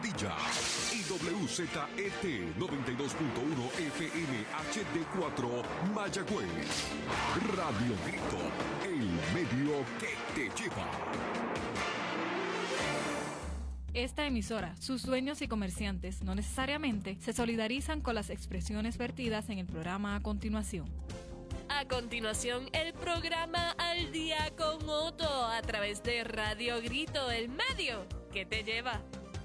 Aguadilla. Y WZET 92.1 FM HD4 Mayagüez. Radio Grito, el medio que te lleva. Esta emisora, sus dueños y comerciantes no necesariamente se solidarizan con las expresiones vertidas en el programa a continuación. A continuación, el programa Al Día con Otto a través de Radio Grito, el medio que te lleva.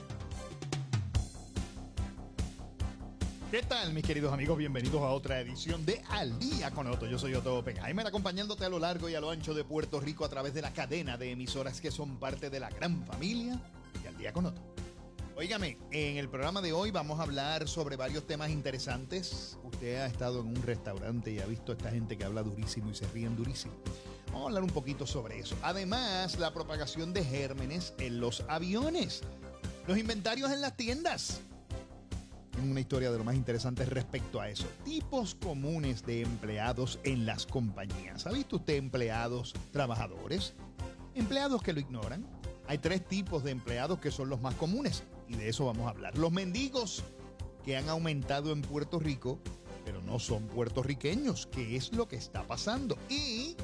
¿Qué tal, mis queridos amigos? Bienvenidos a otra edición de Al Día con Otto. Yo soy Otto Oppenheimer, acompañándote a lo largo y a lo ancho de Puerto Rico a través de la cadena de emisoras que son parte de la gran familia de Al Día con Otto. Óigame, en el programa de hoy vamos a hablar sobre varios temas interesantes. Usted ha estado en un restaurante y ha visto a esta gente que habla durísimo y se ríen durísimo. Vamos a hablar un poquito sobre eso. Además, la propagación de gérmenes en los aviones, los inventarios en las tiendas. Tengo una historia de lo más interesante respecto a eso. Tipos comunes de empleados en las compañías. ¿Ha visto usted empleados trabajadores? Empleados que lo ignoran. Hay tres tipos de empleados que son los más comunes y de eso vamos a hablar. Los mendigos, que han aumentado en Puerto Rico, pero no son puertorriqueños. ¿Qué es lo que está pasando? Y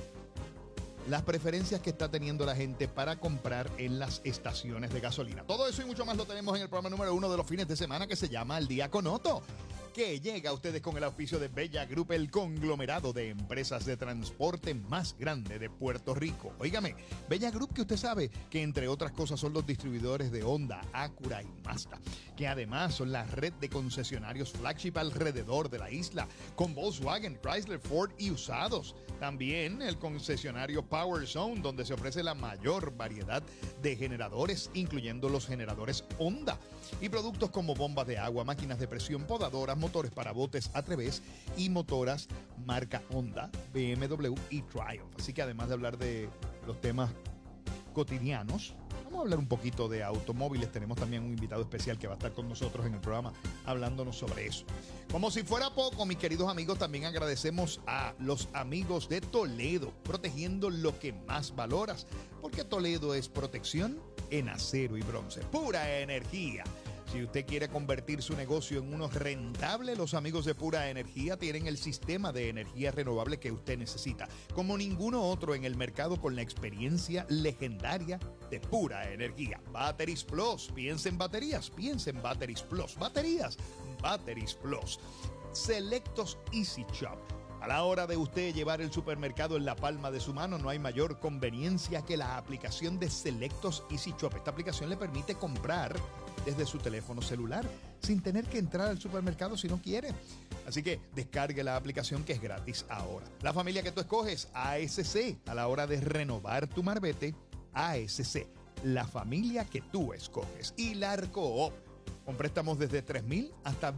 las preferencias que está teniendo la gente para comprar en las estaciones de gasolina. Todo eso y mucho más lo tenemos en el programa número 1 de los fines de semana que se llama Al Día con Otto, que llega a ustedes con el auspicio de Bella Group, el conglomerado de empresas de transporte más grande de Puerto Rico. Óigame, Bella Group, que usted sabe que entre otras cosas son los distribuidores de Honda, Acura y Mazda, que además son la red de concesionarios flagship alrededor de la isla, con Volkswagen, Chrysler, Ford y usados. También el concesionario Power Zone, donde se ofrece la mayor variedad de generadores, incluyendo los generadores Honda, y productos como bombas de agua, máquinas de presión, podadoras, motores para botes a través y motoras marca Honda, BMW y Triumph. Así que además de hablar de los temas cotidianos, vamos a hablar un poquito de automóviles. Tenemos también un invitado especial que va a estar con nosotros en el programa hablándonos sobre eso. Como si fuera poco, mis queridos amigos, también agradecemos a los amigos de Toledo, protegiendo lo que más valoras, porque Toledo es protección en acero y bronce, pura energía. Si usted quiere convertir su negocio en uno rentable, los amigos de Pura Energía tienen el sistema de energía renovable que usted necesita, como ninguno otro en el mercado, con la experiencia legendaria de Pura Energía. Batteries Plus, piensa en baterías, piensa en Batteries Plus. Baterías, Batteries Plus. Selectos Easy Shop. A la hora de usted llevar el supermercado en la palma de su mano, no hay mayor conveniencia que la aplicación de Selectos Easy Shop. Esta aplicación le permite comprar desde su teléfono celular sin tener que entrar al supermercado si no quiere. Así que descargue la aplicación, que es gratis ahora. La familia que tú escoges, ASC. A la hora de renovar tu marbete, ASC. La familia que tú escoges. Y Larcoop, con préstamos desde $3,000 hasta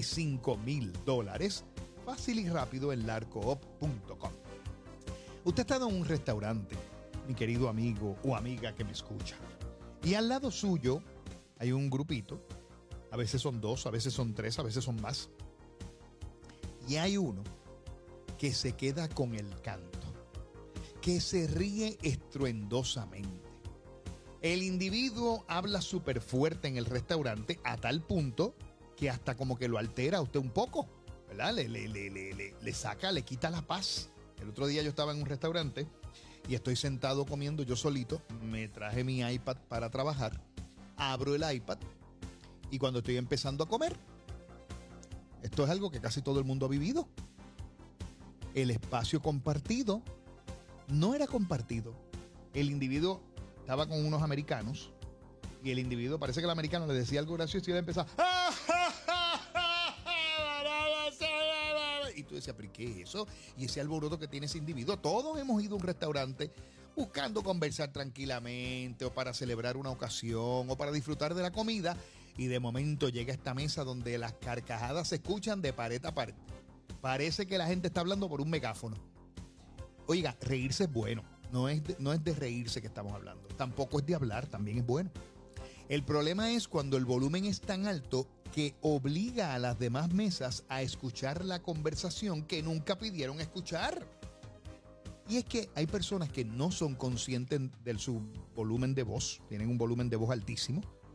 $25,000. Fácil y rápido en larcoop.com. Usted ha estado en un restaurante, mi querido amigo o amiga que me escucha, y al lado suyo hay un grupito. A veces son dos, a veces son tres, a veces son más. Y hay uno que se queda con el canto, que se ríe estruendosamente. El individuo habla súper fuerte en el restaurante, a tal punto que hasta como que lo altera a usted un poco, ¿verdad? Le saca, le quita la paz. El otro día yo estaba en un restaurante y estoy sentado comiendo yo solito. Me traje mi iPad para trabajar. Abro el iPad y cuando estoy empezando a comer, esto es algo que casi todo el mundo ha vivido. El espacio compartido no era compartido. El individuo estaba con unos americanos y el individuo, parece que el americano le decía algo gracioso y él empezaba y tú decías, ¿pero qué es eso? Y ese alboroto que tiene ese individuo. Todos hemos ido a un restaurante buscando conversar tranquilamente, o para celebrar una ocasión, o para disfrutar de la comida, y de momento llega a esta mesa donde las carcajadas se escuchan de pared a pared. Parece que la gente está hablando por un megáfono. Oiga, reírse es bueno. No es de reírse que estamos hablando. Tampoco es de hablar, también es bueno. El problema es cuando el volumen es tan alto que obliga a las demás mesas a escuchar la conversación que nunca pidieron escuchar. Y es que hay personas que no son conscientes de su volumen de voz, tienen un volumen de voz altísimo,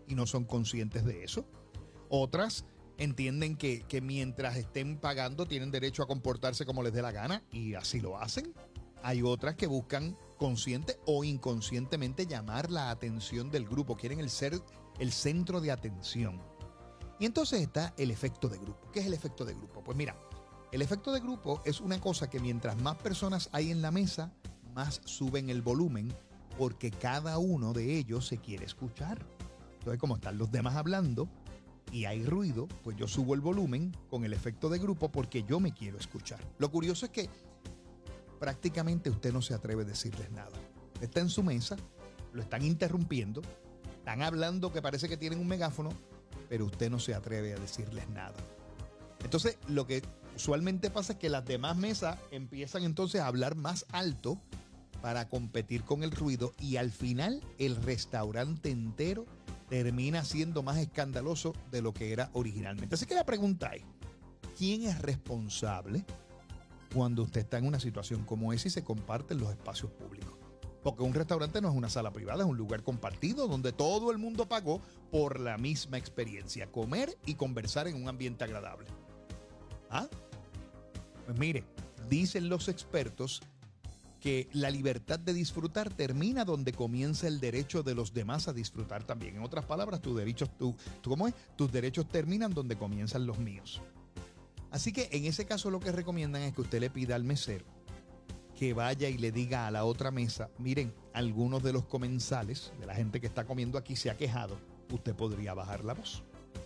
y no son conscientes de eso. Otras entienden que mientras estén pagando tienen derecho a comportarse como les dé la gana y así lo hacen. Hay otras que buscan consciente o inconscientemente llamar la atención del grupo, quieren ser el centro de atención. Y entonces está el efecto de grupo. ¿Qué es el efecto de grupo? Pues mira, el efecto de grupo es una cosa que mientras más personas hay en la mesa, más suben el volumen porque cada uno de ellos se quiere escuchar. Entonces, como están los demás hablando y hay ruido, pues yo subo el volumen con el efecto de grupo porque yo me quiero escuchar. Lo curioso es que prácticamente usted no se atreve a decirles nada. Está en su mesa, lo están interrumpiendo, están hablando que parece que tienen un megáfono, pero usted no se atreve a decirles nada. Entonces, lo que usualmente pasa es que las demás mesas empiezan entonces a hablar más alto para competir con el ruido y al final el restaurante entero termina siendo más escandaloso de lo que era originalmente. Así que la pregunta es, ¿quién es responsable cuando usted está en una situación como esa y se comparten los espacios públicos? Porque un restaurante no es una sala privada, es un lugar compartido donde todo el mundo pagó por la misma experiencia, comer y conversar en un ambiente agradable. ¿Ah? Pues mire, dicen los expertos que la libertad de disfrutar termina donde comienza el derecho de los demás a disfrutar también. En otras palabras, tus derechos terminan donde comienzan los míos. Así que en ese caso lo que recomiendan es que usted le pida al mesero que vaya y le diga a la otra mesa, miren, algunos de los comensales, de la gente que está comiendo aquí se ha quejado, usted podría bajar la voz.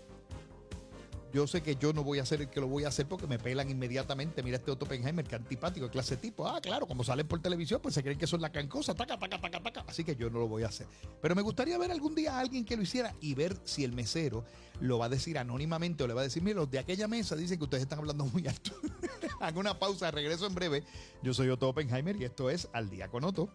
Yo sé que yo no voy a ser el que lo voy a hacer porque me pelan inmediatamente. Mira este Otto Oppenheimer, que antipático, de clase tipo. Ah, claro, como salen por televisión, pues se creen que son la cancosa, taca. Así que yo no lo voy a hacer. Pero me gustaría ver algún día a alguien que lo hiciera y ver si el mesero lo va a decir anónimamente o le va a decir, mira, los de aquella mesa dicen que ustedes están hablando muy alto. Hago una pausa, regreso en breve. Yo soy Otto Oppenheimer y esto es Al Día con Otto.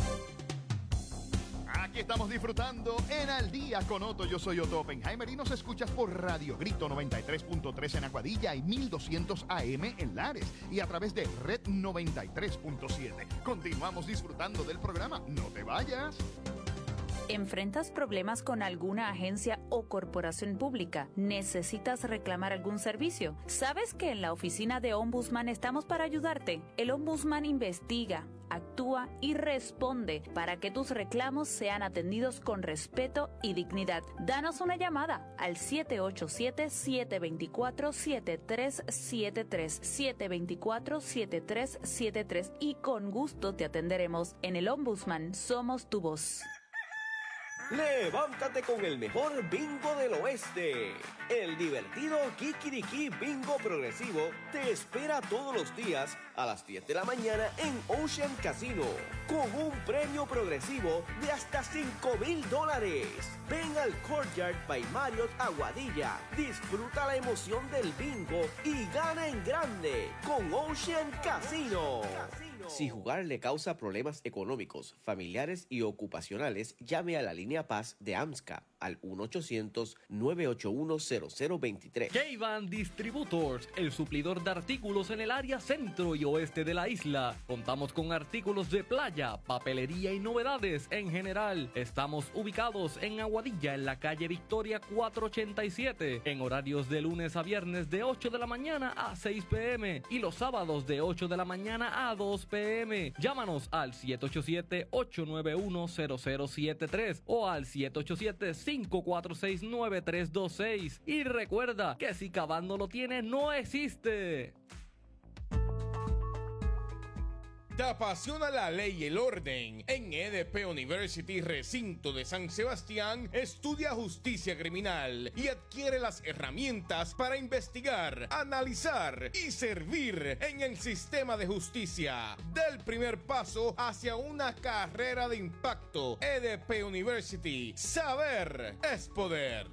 Aquí estamos disfrutando en Al Día con Otto. Yo soy Otto Oppenheimer y nos escuchas por Radio Grito 93.3 en Aguadilla y 1200 AM en Lares y a través de Red 93.7. Continuamos disfrutando del programa. No te vayas. ¿Enfrentas problemas con alguna agencia o corporación pública? ¿Necesitas reclamar algún servicio? ¿Sabes que en la oficina de Ombudsman estamos para ayudarte? El Ombudsman investiga, actúa y responde para que tus reclamos sean atendidos con respeto y dignidad. Danos una llamada al 787-724-7373, 724-7373 y con gusto te atenderemos. En el Ombudsman somos tu voz. Levántate con el mejor bingo del oeste. El divertido Kikiriki Bingo Progresivo te espera todos los días a las 10 de la mañana en Ocean Casino, con un premio progresivo de hasta $5,000. Ven al Courtyard by Marriott Aguadilla, disfruta la emoción del bingo y gana en grande con Ocean Casino. Si jugar le causa problemas económicos, familiares y ocupacionales, llame a la línea Paz de AMSCA al 1-800-981-0023. K-Van Distributors, el suplidor de artículos en el área centro y oeste de la isla. Contamos con artículos de playa, papelería y novedades en general. Estamos ubicados en Aguadilla, en la calle Victoria 487, en horarios de lunes a viernes de 8 de la mañana a 6 p.m. y los sábados de 8 de la mañana a 2 p.m. Llámanos al 787-891-0073 o al 787-546-9326 y recuerda que si Cavando lo tiene, no existe. ¿Te apasiona la ley y el orden? En EDP University, recinto de San Sebastián, estudia justicia criminal y adquiere las herramientas para investigar, analizar y servir en el sistema de justicia. Del primer paso hacia una carrera de impacto. EDP University. Saber es poder.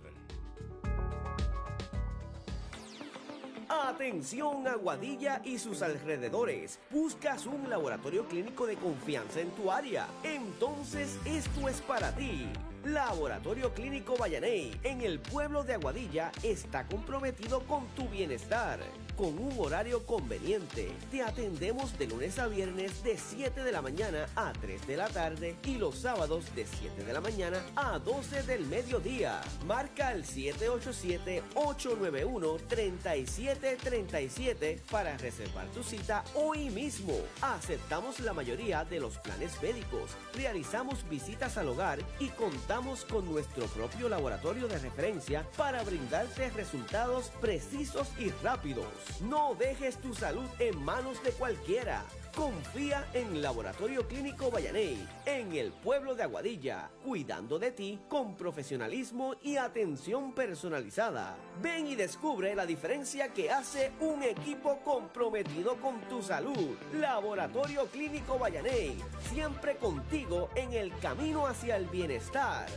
Atención Aguadilla y sus alrededores. ¿Buscas un laboratorio clínico de confianza en tu área? Entonces esto es para ti. Laboratorio Clínico Vallaney, en el pueblo de Aguadilla, está comprometido con tu bienestar. Con un horario conveniente, te atendemos de lunes a viernes de 7 de la mañana a 3 de la tarde y los sábados de 7 de la mañana a 12 del mediodía. Marca el 787-891-3737 para reservar tu cita hoy mismo. Aceptamos la mayoría de los planes médicos, realizamos visitas al hogar y contamos con nuestro propio laboratorio de referencia para brindarte resultados precisos y rápidos. No dejes tu salud en manos de cualquiera. Confía en Laboratorio Clínico Vallaney, en el pueblo de Aguadilla, cuidando de ti con profesionalismo y atención personalizada. Ven y descubre la diferencia que hace un equipo comprometido con tu salud. Laboratorio Clínico Vallaney, siempre contigo en el camino hacia el bienestar.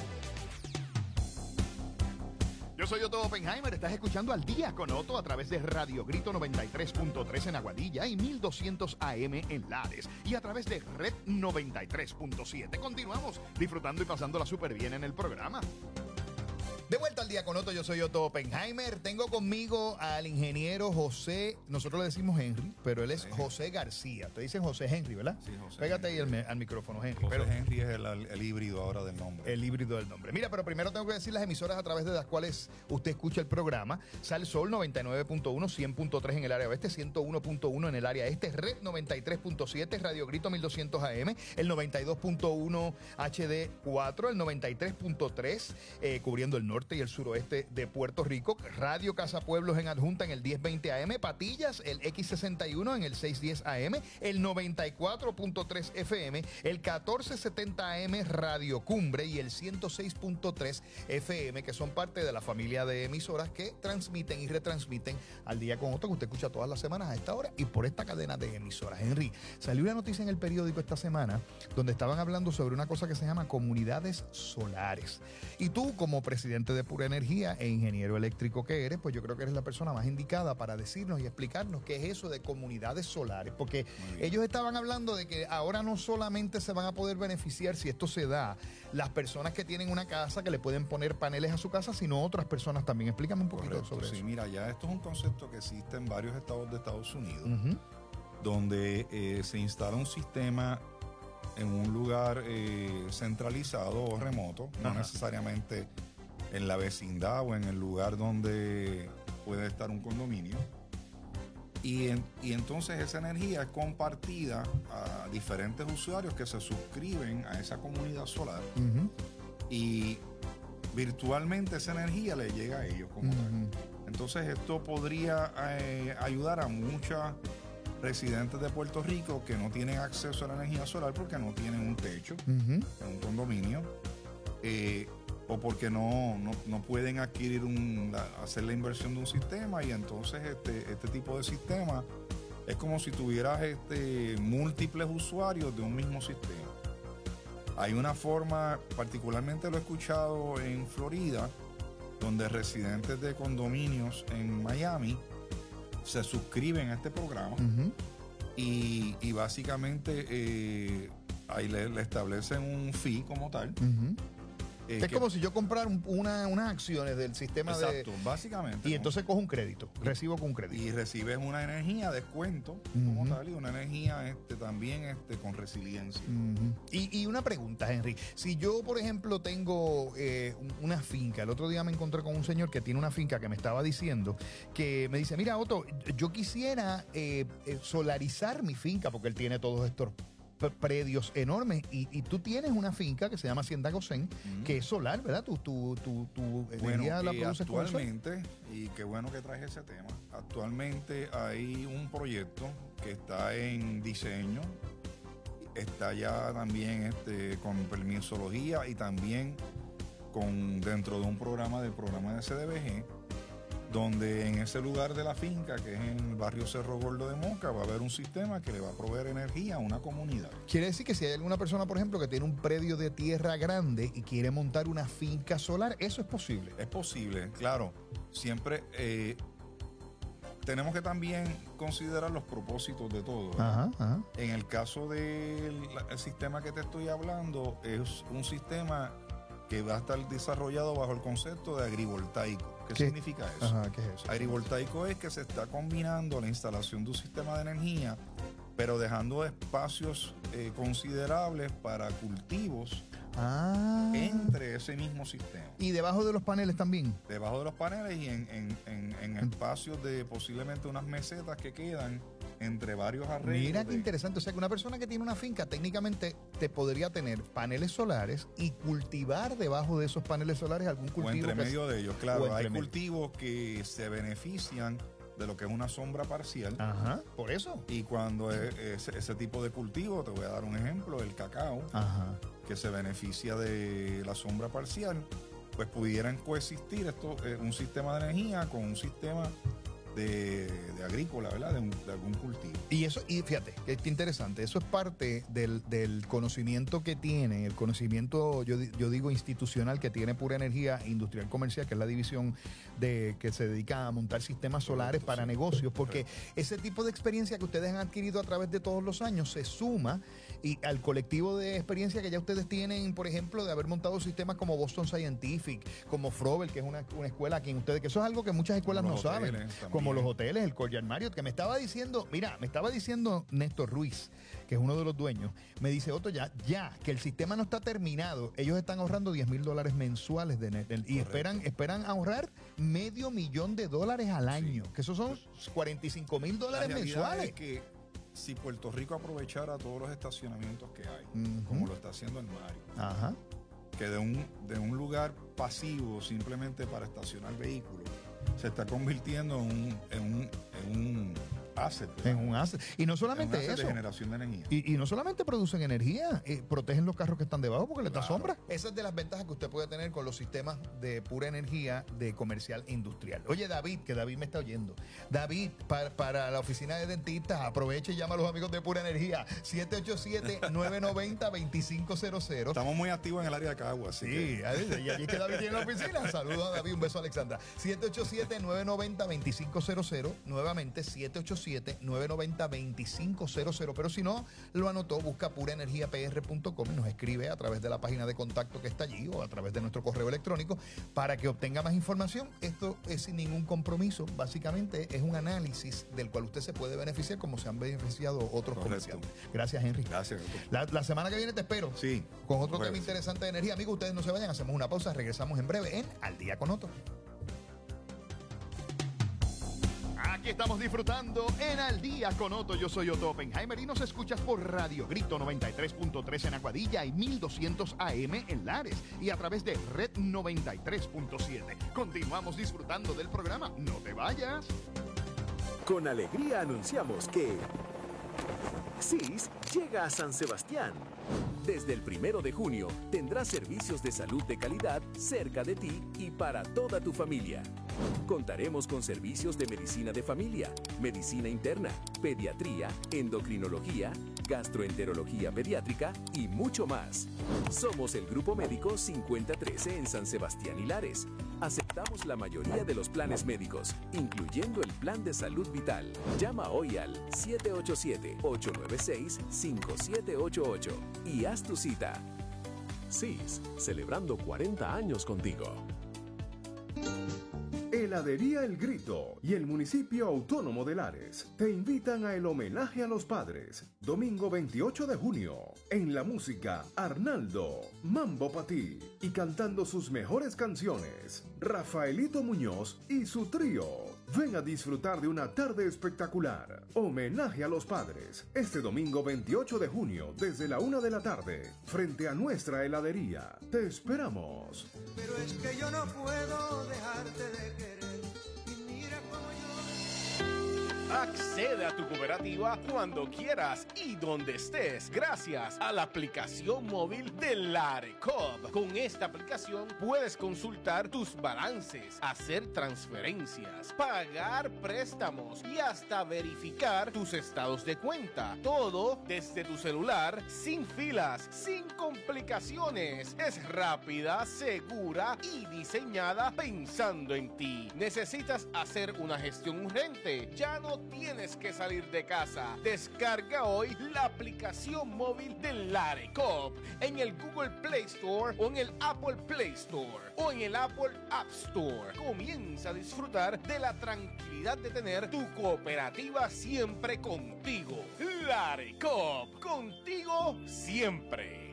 Yo soy Otto Oppenheimer, estás escuchando Al Día con Otto a través de Radio Grito 93.3 en Aguadilla y 1200 AM en Lares y a través de Red 93.7. Continuamos disfrutando y pasándola súper bien en el programa. De vuelta al Día con Otto, yo soy Otto Oppenheimer. Tengo conmigo al ingeniero José, nosotros le decimos Henry, pero él es José García. Te dicen José Henry, ¿verdad? Sí, José. Pégate ahí al micrófono, Henry. José Henry es el híbrido ahora del nombre. El híbrido del nombre. Mira, pero primero tengo que decir las emisoras a través de las cuales usted escucha el programa. Sal Sol 99.1, 100.3 en el área oeste, 101.1 en el área este, Red 93.7, Radio Grito 1200 AM, el 92.1 HD4, el 93.3 cubriendo el norte y el suroeste de Puerto Rico, Radio Casa Pueblos en Adjunta en el 1020 AM, Patillas, el X61 en el 610 AM, el 94.3 FM, el 1470 AM Radio Cumbre y el 106.3 FM, que son parte de la familia de emisoras que transmiten y retransmiten Al Día con Otto, que usted escucha todas las semanas a esta hora y por esta cadena de emisoras. Henry, salió una noticia en el periódico esta semana donde estaban hablando sobre una cosa que se llama comunidades solares. Y tú, como presidente de Pura Energía e ingeniero eléctrico que eres, pues yo creo que eres la persona más indicada para decirnos y explicarnos qué es eso de comunidades solares, porque ellos estaban hablando de que ahora no solamente se van a poder beneficiar, si esto se da, las personas que tienen una casa que le pueden poner paneles a su casa, sino otras personas también. Explícame un poquito sobre eso. Sí, mira, ya esto es un concepto que existe en varios estados de Estados Unidos, donde se instala un sistema en un lugar centralizado o remoto, no necesariamente en la vecindad o en el lugar donde puede estar un condominio. Y entonces esa energía es compartida a diferentes usuarios que se suscriben a esa comunidad solar. Y virtualmente esa energía le llega a ellos como tal. Entonces esto podría ayudar a muchos residentes de Puerto Rico que no tienen acceso a la energía solar porque no tienen un techo en un condominio. O porque no pueden adquirir hacer la inversión de un sistema, y entonces este tipo de sistema es como si tuvieras múltiples usuarios de un mismo sistema. Hay una forma, particularmente lo he escuchado en Florida, donde residentes de condominios en Miami se suscriben a este programa y básicamente ahí le establecen un fee como tal. Es como si yo comprara unas acciones del sistema. Exacto, básicamente. Y entonces cojo un crédito, recibo con un crédito. Y recibes una energía, descuento, como tal, y una energía también con resiliencia. Y una pregunta, Henry. Si yo, por ejemplo, tengo una finca, el otro día me encontré con un señor que tiene una finca que me estaba diciendo, que me dice, mira, Otto, yo quisiera solarizar mi finca, porque él tiene todos estos predios enormes y tú tienes una finca que se llama Hacienda Gosén, que es solar, ¿verdad? Tu energía la produces con sol. Actualmente, y qué bueno que traes ese tema, actualmente hay un proyecto que está en diseño, está ya también con permisología y también dentro de un programa de CDBG, donde en ese lugar de la finca, que es en el barrio Cerro Gordo de Moca, va a haber un sistema que le va a proveer energía a una comunidad. Quiere decir que si hay alguna persona, por ejemplo, que tiene un predio de tierra grande y quiere montar una finca solar, ¿eso es posible? Es posible, claro. Siempre tenemos que también considerar los propósitos de todo. En el caso del sistema que te estoy hablando, es un sistema que va a estar desarrollado bajo el concepto de agrivoltaico. ¿Qué significa eso? Ajá, ¿qué es eso? Agrivoltaico es que se está combinando la instalación de un sistema de energía, pero dejando espacios considerables para cultivos entre ese mismo sistema. ¿Y debajo de los paneles también? Debajo de los paneles y en espacios de posiblemente unas mesetas que quedan entre varios arreglos. Mira qué interesante. O sea, que una persona que tiene una finca técnicamente te podría tener paneles solares y cultivar debajo de esos paneles solares algún cultivo. O entre medio de ellos, claro. Hay medio. cultivos que se benefician de lo que es una sombra parcial. Ajá, por eso. Y cuando ese tipo de cultivo, te voy a dar un ejemplo, el cacao, que se beneficia de la sombra parcial, pues pudieran coexistir un sistema de energía con un sistema de agrícola, ¿verdad? De algún cultivo. Y eso, y fíjate, que es interesante, eso es parte del conocimiento que tiene, el conocimiento, yo digo institucional, que tiene Pura Energía Industrial Comercial, que es la división que se dedica a montar sistemas solares para negocios, porque ese tipo de experiencia que ustedes han adquirido a través de todos los años se suma y al colectivo de experiencia que ya ustedes tienen, por ejemplo, de haber montado sistemas como Boston Scientific, como Frobel, que es una escuela aquí en ustedes, que eso es algo que muchas escuelas no saben, como los hoteles, el Courtyard Marriott, que me estaba diciendo Néstor Ruiz, que es uno de los dueños, me dice, Otto, ya que el sistema no está terminado, ellos están ahorrando $10,000 mensuales y esperan ahorrar $500,000 al año, que esos son $45,000 mensuales. Es que si Puerto Rico aprovechara todos los estacionamientos que hay, como lo está haciendo el Mario, que de un lugar pasivo simplemente para estacionar vehículos, se está convirtiendo en un asset. En un asset. Y no solamente eso. De generación de energía. Y no solamente producen energía, protegen los carros que están debajo porque les da sombra. Esa es de las ventajas que usted puede tener con los sistemas de Pura Energía de comercial industrial. Oye, David, que David me está oyendo. David, para la oficina de dentistas, aproveche y llama a los amigos de Pura Energía. 787-990-2500. Estamos muy activos en el área de Caguas. Sí, y aquí es que David tiene la oficina. Saludos a David, un beso a Alexandra. 787-990-2500. Nuevamente, 787-990-2500. Pero si no lo anotó, busca puraenergiapr.com y nos escribe a través de la página de contacto que está allí o a través de nuestro correo electrónico para que obtenga más información. Esto es sin ningún compromiso. Básicamente es un análisis del cual usted se puede beneficiar como se han beneficiado otros comerciantes. Gracias, Henry. Gracias, doctor. La semana que viene te espero. Sí. Con otro tema interesante de energía. Amigos, ustedes no se vayan, hacemos una pausa, regresamos en breve en Al Día con Otto. Aquí estamos disfrutando en Al Día con Otto. Yo soy Otto Oppenheimer y nos escuchas por Radio Grito 93.3 en Aguadilla y 1200 AM en Lares y a través de Red 93.7. Continuamos disfrutando del programa. No te vayas. Con alegría anunciamos que SIS llega a San Sebastián. Desde el 1 de junio tendrás servicios de salud de calidad cerca de ti y para toda tu familia. Contaremos con servicios de medicina de familia, medicina interna, pediatría, endocrinología, gastroenterología pediátrica y mucho más. Somos el Grupo Médico 5013 en San Sebastián y Lares. Aceptamos la mayoría de los planes médicos, incluyendo el Plan de Salud Vital. Llama hoy al 787-896-5788 y haz tu cita. SIS, celebrando 40 años contigo. Heladería El Grito y el municipio autónomo de Lares te invitan a el homenaje a los padres, domingo 28 de junio. En la música, Arnaldo, Mambo Patí y cantando sus mejores canciones, Rafaelito Muñoz y su trío. Ven a disfrutar de una tarde espectacular. Homenaje a los padres, este domingo 28 de junio desde la 1 de la tarde, frente a nuestra heladería. Te esperamos. Pero es que yo no puedo dejarte de querer. Y mira cómo yo... Accede a tu cooperativa cuando quieras y donde estés gracias a la aplicación móvil de Larecop. Con esta aplicación puedes consultar tus balances, hacer transferencias, pagar préstamos y hasta verificar tus estados de cuenta. Todo desde tu celular, sin filas, sin complicaciones. Es rápida, segura y diseñada pensando en ti. ¿Necesitas hacer una gestión urgente? Ya no tienes tienes que salir de casa. Descarga hoy la aplicación móvil del Larecoop en el Google Play Store o en el Apple Play Store o en el Apple App Store. Comienza a disfrutar de la tranquilidad de tener tu cooperativa siempre contigo. Larecoop, contigo siempre.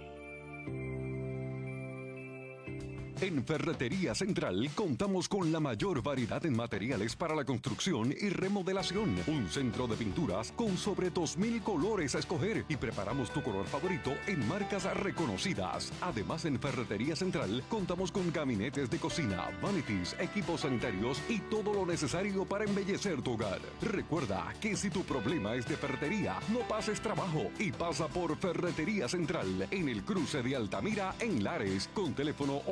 En Ferretería Central contamos con la mayor variedad en materiales para la construcción y remodelación. Un centro de pinturas con sobre 2,000 colores a escoger y preparamos tu color favorito en marcas reconocidas. Además, en Ferretería Central contamos con gabinetes de cocina, vanities, equipos sanitarios y todo lo necesario para embellecer tu hogar. Recuerda que si tu problema es de ferretería, no pases trabajo y pasa por Ferretería Central en el cruce de Altamira en Lares con teléfono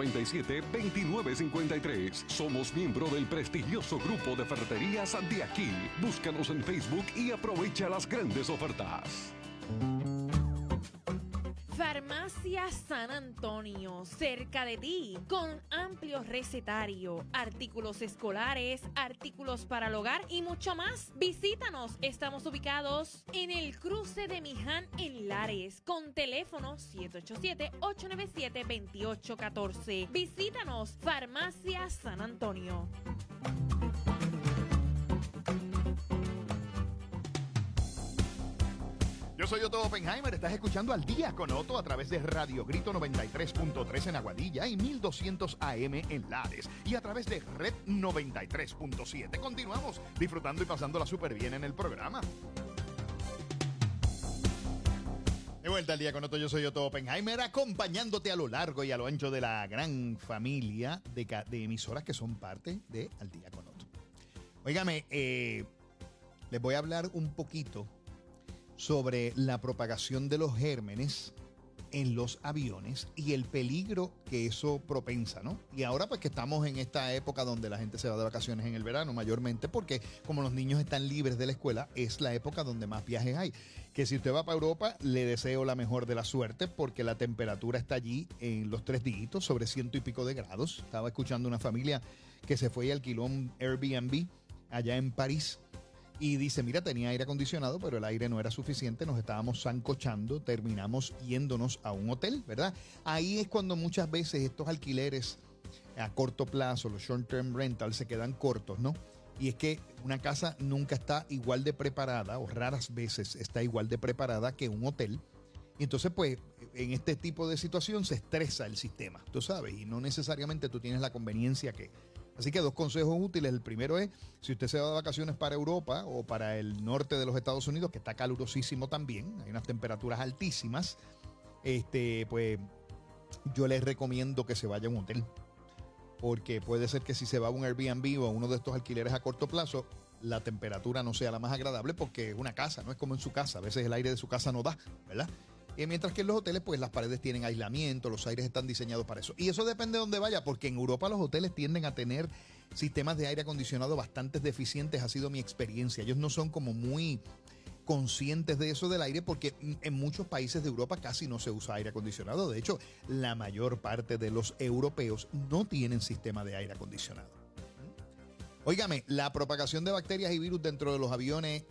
897-2953. Somos miembro del prestigioso grupo de ferreterías de aquí. Búscanos en Facebook y aprovecha las grandes ofertas. Farmacia San Antonio, cerca de ti, con amplio recetario, artículos escolares, artículos para el hogar y mucho más. Visítanos, estamos ubicados en el cruce de Miján en Lares, con teléfono 787-897-2814. Visítanos, Farmacia San Antonio. Yo soy Otto Oppenheimer, estás escuchando Al Día con Otto a través de Radio Grito 93.3 en Aguadilla y 1200 AM en Lares y a través de Red 93.7. Continuamos disfrutando y pasándola súper bien en el programa. De vuelta al Día con Otto, yo soy Otto Oppenheimer, acompañándote a lo largo y a lo ancho de la gran familia de emisoras que son parte de Al Día con Otto. Óigame, les voy a hablar un poquito sobre la propagación de los gérmenes en los aviones y el peligro que eso propensa, ¿no? Y ahora pues que estamos en esta época donde la gente se va de vacaciones en el verano mayormente porque como los niños están libres de la escuela, es la época donde más viajes hay. Que si usted va para Europa, le deseo la mejor de la suerte porque la temperatura está allí en los 3 dígitos, sobre 100 y pico de grados. Estaba escuchando una familia que se fue y alquiló un Airbnb allá en París. Y dice, mira, tenía aire acondicionado, pero el aire no era suficiente, nos estábamos sancochando, terminamos yéndonos a un hotel, ¿verdad? Ahí es cuando muchas veces estos alquileres a corto plazo, los short-term rentals, se quedan cortos, ¿no? Y es que una casa nunca está igual de preparada, o raras veces está igual de preparada que un hotel. Y entonces, pues, en este tipo de situación se estresa el sistema, tú sabes, y no necesariamente tú tienes la conveniencia que... Así que 2 consejos útiles. El primero es, si usted se va de vacaciones para Europa o para el norte de los Estados Unidos, que está calurosísimo también, hay unas temperaturas altísimas, pues yo les recomiendo que se vaya a un hotel. Porque puede ser que si se va a un Airbnb o a uno de estos alquileres a corto plazo, la temperatura no sea la más agradable porque es una casa, no es como en su casa. A veces el aire de su casa no da, ¿verdad? Mientras que en los hoteles, pues las paredes tienen aislamiento, los aires están diseñados para eso. Y eso depende de dónde vaya, porque en Europa los hoteles tienden a tener sistemas de aire acondicionado bastante deficientes, ha sido mi experiencia. Ellos no son como muy conscientes de eso del aire, porque en muchos países de Europa casi no se usa aire acondicionado. De hecho, la mayor parte de los europeos no tienen sistema de aire acondicionado. Óigame, la propagación de bacterias y virus dentro de los aviones,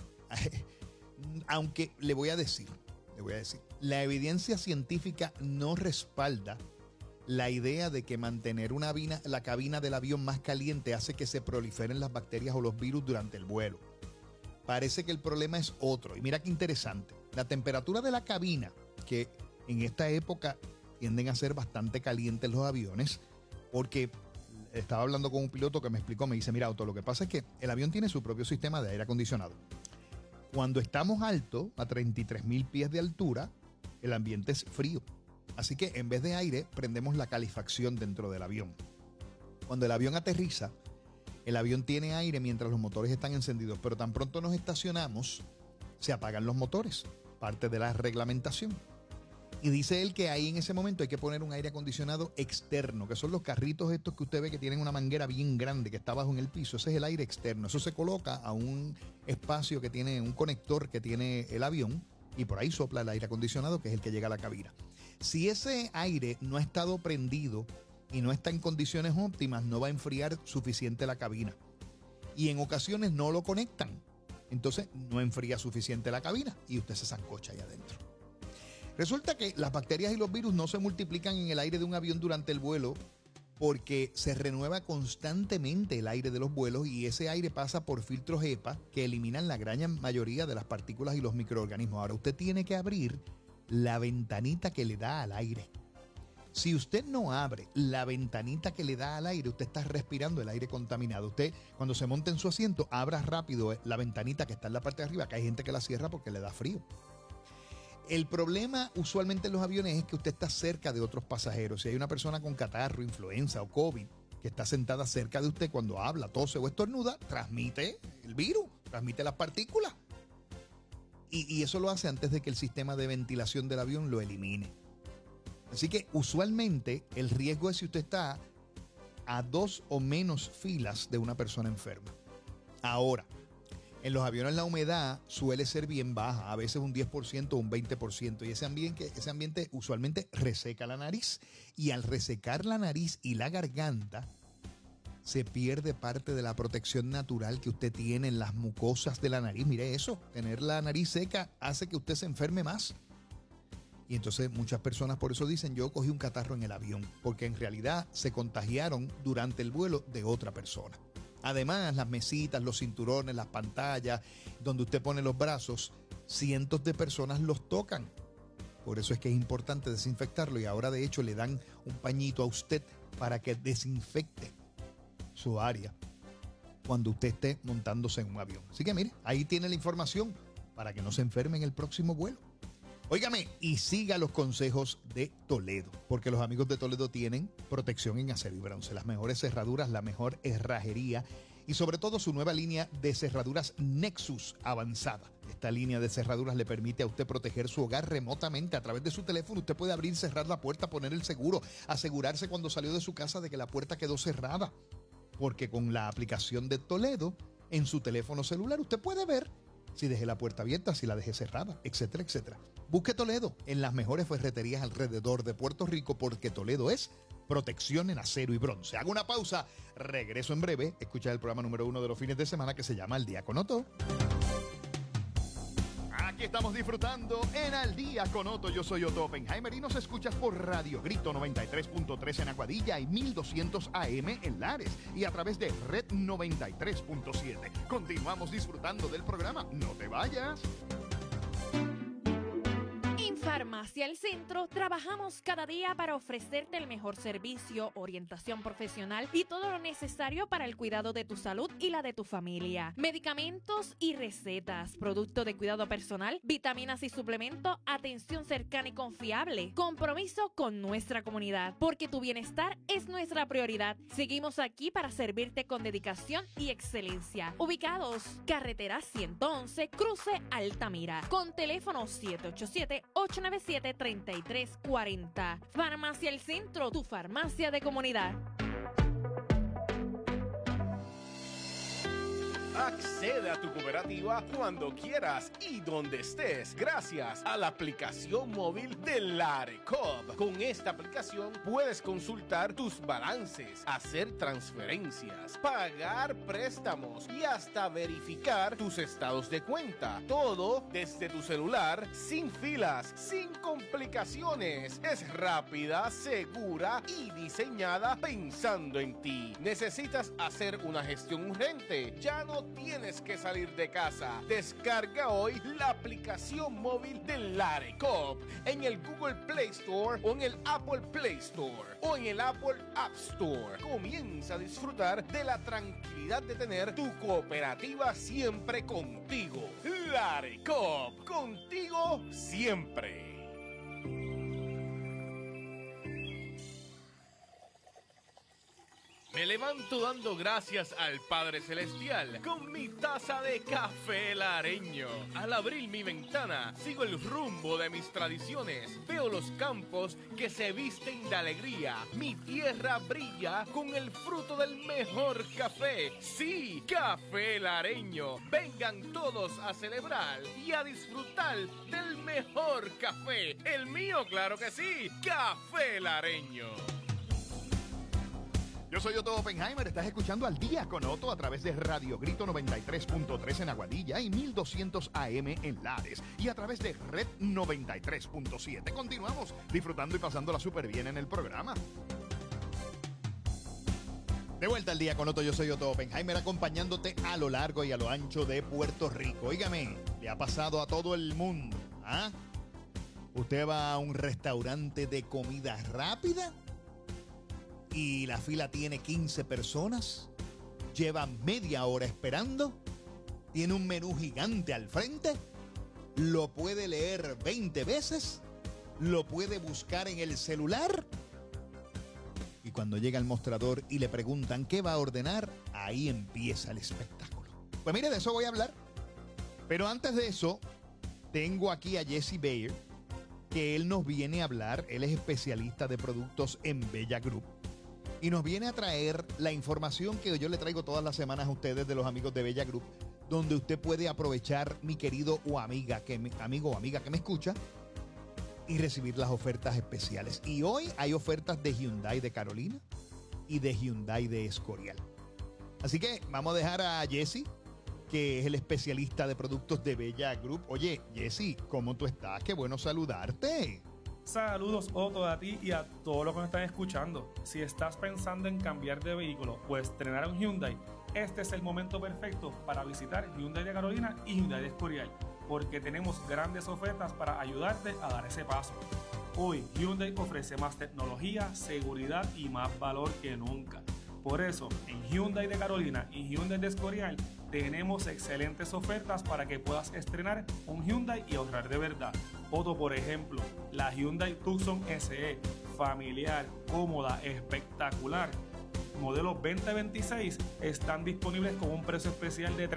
aunque le voy a decir, la evidencia científica no respalda la idea de que mantener la cabina del avión más caliente hace que se proliferen las bacterias o los virus durante el vuelo. Parece que el problema es otro. Y mira qué interesante. La temperatura de la cabina, que en esta época tienden a ser bastante calientes los aviones, porque estaba hablando con un piloto que me explicó, me dice, mira, Otto, lo que pasa es que el avión tiene su propio sistema de aire acondicionado. Cuando estamos altos, a 33,000 pies de altura, el ambiente es frío. Así que en vez de aire, prendemos la calefacción dentro del avión. Cuando el avión aterriza, el avión tiene aire mientras los motores están encendidos, pero tan pronto nos estacionamos, se apagan los motores, parte de la reglamentación. Y dice él que ahí en ese momento hay que poner un aire acondicionado externo, que son los carritos estos que usted ve que tienen una manguera bien grande que está abajo en el piso. Ese es el aire externo. Eso se coloca a un espacio que tiene, un conector que tiene el avión, y por ahí sopla el aire acondicionado, que es el que llega a la cabina. Si ese aire no ha estado prendido y no está en condiciones óptimas, no va a enfriar suficiente la cabina. Y en ocasiones no lo conectan. entonces no enfría suficiente la cabina y usted se sancocha ahí adentro. Resulta que las bacterias y los virus no se multiplican en el aire de un avión durante el vuelo porque se renueva constantemente el aire de los vuelos y ese aire pasa por filtros HEPA que eliminan la gran mayoría de las partículas y los microorganismos. Ahora usted tiene que abrir la ventanita que le da al aire. Si usted no abre la ventanita que le da al aire, usted está respirando el aire contaminado. Usted, cuando se monte en su asiento, abra rápido la ventanita que está en la parte de arriba, que hay gente que la cierra porque le da frío. El problema usualmente en los aviones es que usted está cerca de otros pasajeros. Si hay una persona con catarro, influenza o COVID que está sentada cerca de usted cuando habla, tose o estornuda, transmite el virus, transmite las partículas. Y eso lo hace antes de que el sistema de ventilación del avión lo elimine. Así que usualmente el riesgo es si usted está a 2 o menos filas de una persona enferma. Ahora, en los aviones la humedad suele ser bien baja, a veces un 10% o un 20%, y ese ambiente usualmente reseca la nariz. Y al resecar la nariz y la garganta, se pierde parte de la protección natural que usted tiene en las mucosas de la nariz. Mire eso, tener la nariz seca hace que usted se enferme más. Y entonces muchas personas por eso dicen, yo cogí un catarro en el avión, porque en realidad se contagiaron durante el vuelo de otra persona. Además, las mesitas, los cinturones, las pantallas, donde usted pone los brazos, cientos de personas los tocan. Por eso es que es importante desinfectarlo y ahora de hecho le dan un pañito a usted para que desinfecte su área cuando usted esté montándose en un avión. Así que mire, ahí tiene la información para que no se enferme en el próximo vuelo. Óigame, y siga los consejos de Toledo, porque los amigos de Toledo tienen protección en acero y bronce, las mejores cerraduras, la mejor herrajería y sobre todo su nueva línea de cerraduras Nexus avanzada. Esta línea de cerraduras le permite a usted proteger su hogar remotamente a través de su teléfono. Usted puede abrir, cerrar la puerta, poner el seguro, asegurarse cuando salió de su casa de que la puerta quedó cerrada, porque con la aplicación de Toledo en su teléfono celular usted puede ver si dejé la puerta abierta, si la dejé cerrada, etcétera, etcétera. Busque Toledo en las mejores ferreterías alrededor de Puerto Rico porque Toledo es protección en acero y bronce. Hago una pausa, regreso en breve. Escucha el programa número 1 de los fines de semana que se llama Al Día con Otto. Aquí estamos disfrutando en Al Día con Otto. Yo soy Otto Oppenheimer y nos escuchas por Radio Grito 93.3 en Aguadilla y 1200 AM en Lares y a través de Red 93.7. Continuamos disfrutando del programa. No te vayas. En Farmacia El Centro trabajamos cada día para ofrecerte el mejor servicio, orientación profesional y todo lo necesario para el cuidado de tu salud y la de tu familia. Medicamentos y recetas, producto de cuidado personal, vitaminas y suplementos, atención cercana y confiable, compromiso con nuestra comunidad, porque tu bienestar es nuestra prioridad. Seguimos aquí para servirte con dedicación y excelencia. Ubicados, carretera 111, cruce Altamira, con teléfono 787-897-3340. Farmacia El Centro, tu farmacia de comunidad. Accede a tu cooperativa cuando quieras y donde estés gracias a la aplicación móvil de Larecoop. Con esta aplicación puedes consultar tus balances, hacer transferencias, pagar préstamos y hasta verificar tus estados de cuenta. Todo desde tu celular, sin filas, sin complicaciones. Es rápida, segura y diseñada pensando en ti. ¿Necesitas hacer una gestión urgente? Ya no tienes que salir de casa. Descarga hoy la aplicación móvil de Larecoop en el Google Play Store o en el Apple Play Store o en el Apple App Store. Comienza a disfrutar de la tranquilidad de tener tu cooperativa siempre contigo. Larecoop, contigo siempre. Me levanto dando gracias al Padre Celestial con mi taza de café lareño. Al abrir mi ventana, sigo el rumbo de mis tradiciones. Veo los campos que se visten de alegría. Mi tierra brilla con el fruto del mejor café. Sí, café lareño. Vengan todos a celebrar y a disfrutar del mejor café. El mío, claro que sí, café lareño. Yo soy Otto Oppenheimer, estás escuchando Al Día con Otto a través de Radio Grito 93.3 en Aguadilla y 1200 AM en Lares y a través de Red 93.7. Continuamos disfrutando y pasándola súper bien en el programa. De vuelta al Día con Otto, yo soy Otto Oppenheimer acompañándote a lo largo y a lo ancho de Puerto Rico. Óigame, le ha pasado a todo el mundo, ¿ah? Usted va a un restaurante de comida rápida y la fila tiene 15 personas, lleva media hora esperando, tiene un menú gigante al frente, lo puede leer 20 veces, lo puede buscar en el celular y cuando llega al mostrador y le preguntan qué va a ordenar, ahí empieza el espectáculo. Pues mire, de eso voy a hablar. Pero antes de eso, tengo aquí a Jesse Bayer, que él nos viene a hablar, él es especialista de productos en Bella Group. Y nos viene a traer la información que yo le traigo todas las semanas a ustedes de los amigos de Bella Group, donde usted puede aprovechar, mi querido amigo o amiga que me escucha, y recibir las ofertas especiales. Y hoy hay ofertas de Hyundai de Carolina y de Hyundai de Escorial. Así que vamos a dejar a Jesse, que es el especialista de productos de Bella Group. Oye, Jesse, ¿cómo tú estás? Qué bueno saludarte. Saludos, Otto, a ti y a todos los que nos están escuchando. Si estás pensando en cambiar de vehículo o estrenar un Hyundai, este es el momento perfecto para visitar Hyundai de Carolina y Hyundai de Escorial, porque tenemos grandes ofertas para ayudarte a dar ese paso. Hoy, Hyundai ofrece más tecnología, seguridad y más valor que nunca. Por eso, en Hyundai de Carolina y Hyundai de Escorial tenemos excelentes ofertas para que puedas estrenar un Hyundai y ahorrar de verdad. Otro, por ejemplo, la Hyundai Tucson SE, familiar, cómoda, espectacular. Modelos 2026 están disponibles con un precio especial de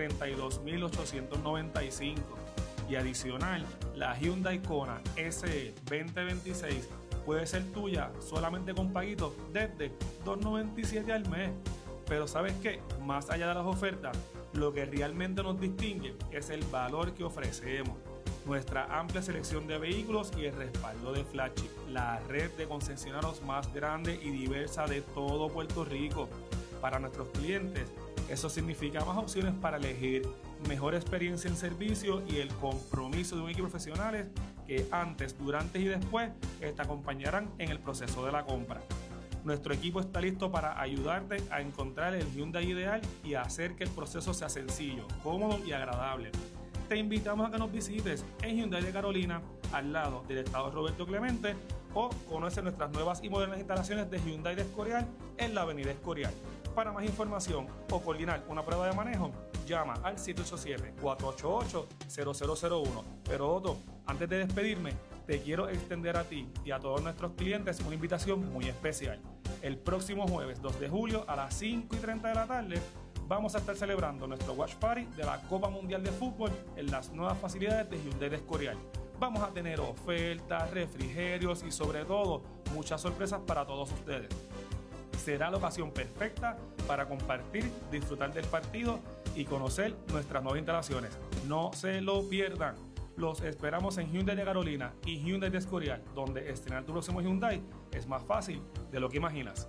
$32,895. Y adicional, la Hyundai Kona SE 2026 puede ser tuya solamente con paguitos desde $297 al mes. Pero ¿sabes qué? Más allá de las ofertas, lo que realmente nos distingue es el valor que ofrecemos. Nuestra amplia selección de vehículos y el respaldo de Flagship, la red de concesionarios más grande y diversa de todo Puerto Rico. Para nuestros clientes, eso significa más opciones para elegir, mejor experiencia en servicio y el compromiso de un equipo de profesionales que antes, durante y después te acompañarán en el proceso de la compra. Nuestro equipo está listo para ayudarte a encontrar el Hyundai ideal y hacer que el proceso sea sencillo, cómodo y agradable. Te invitamos a que nos visites en Hyundai de Carolina, al lado del estado Roberto Clemente, o conoce nuestras nuevas y modernas instalaciones de Hyundai de Escorial en la avenida Escorial. Para más información o coordinar una prueba de manejo, llama al 787-488-0001. Pero Otto, antes de despedirme, te quiero extender a ti y a todos nuestros clientes una invitación muy especial. El próximo jueves 2 de julio a las 5:30 de la tarde vamos a estar celebrando nuestro Watch Party de la Copa Mundial de Fútbol en las nuevas facilidades de Hyundai de Escorial. Vamos a tener ofertas, refrigerios y sobre todo muchas sorpresas para todos ustedes. Será la ocasión perfecta para compartir, disfrutar del partido y conocer nuestras nuevas instalaciones. No se lo pierdan. Los esperamos en Hyundai de Carolina y Hyundai de Escorial, donde estrenar tu próximo Hyundai es más fácil de lo que imaginas.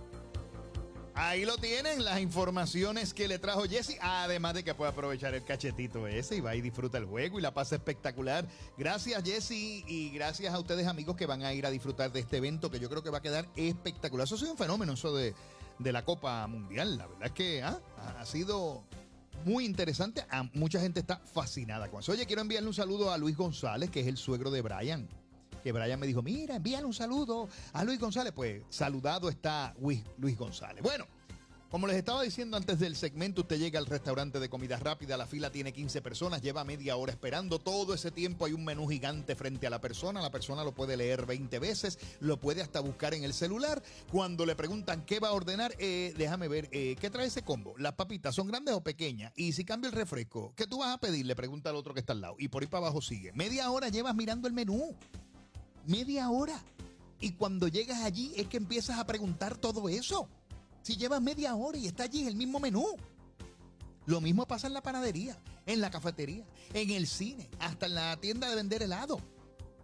Ahí lo tienen, las informaciones que le trajo Jesse, además de que puede aprovechar el cachetito ese y va y disfruta el juego y la pasa espectacular. Gracias, Jesse, y gracias a ustedes, amigos, que van a ir a disfrutar de este evento, que yo creo que va a quedar espectacular. Eso ha sido un fenómeno, eso de la Copa Mundial. La verdad es que ha sido muy interesante. Mucha gente está fascinada con eso. Oye, quiero enviarle un saludo a Luis González, que es el suegro de Brian. Que Brian me dijo, mira, envíale un saludo a Luis González. Pues saludado está Luis González. Bueno, como les estaba diciendo antes del segmento, usted llega al restaurante de comida rápida, la fila tiene 15 personas, lleva media hora esperando. Todo ese tiempo hay un menú gigante frente a la persona lo puede leer 20 veces, lo puede hasta buscar en el celular. Cuando le preguntan qué va a ordenar, déjame ver, ¿qué trae ese combo? ¿Las papitas son grandes o pequeñas? Y si cambia el refresco, ¿qué tú vas a pedir? Le pregunta al otro que está al lado. Y por ahí para abajo sigue. Media hora llevas mirando el menú. Media hora. Y cuando llegas allí es que empiezas a preguntar todo eso. Si llevas media hora y está allí el mismo menú. Lo mismo pasa en la panadería, en la cafetería, en el cine, hasta en la tienda de vender helado.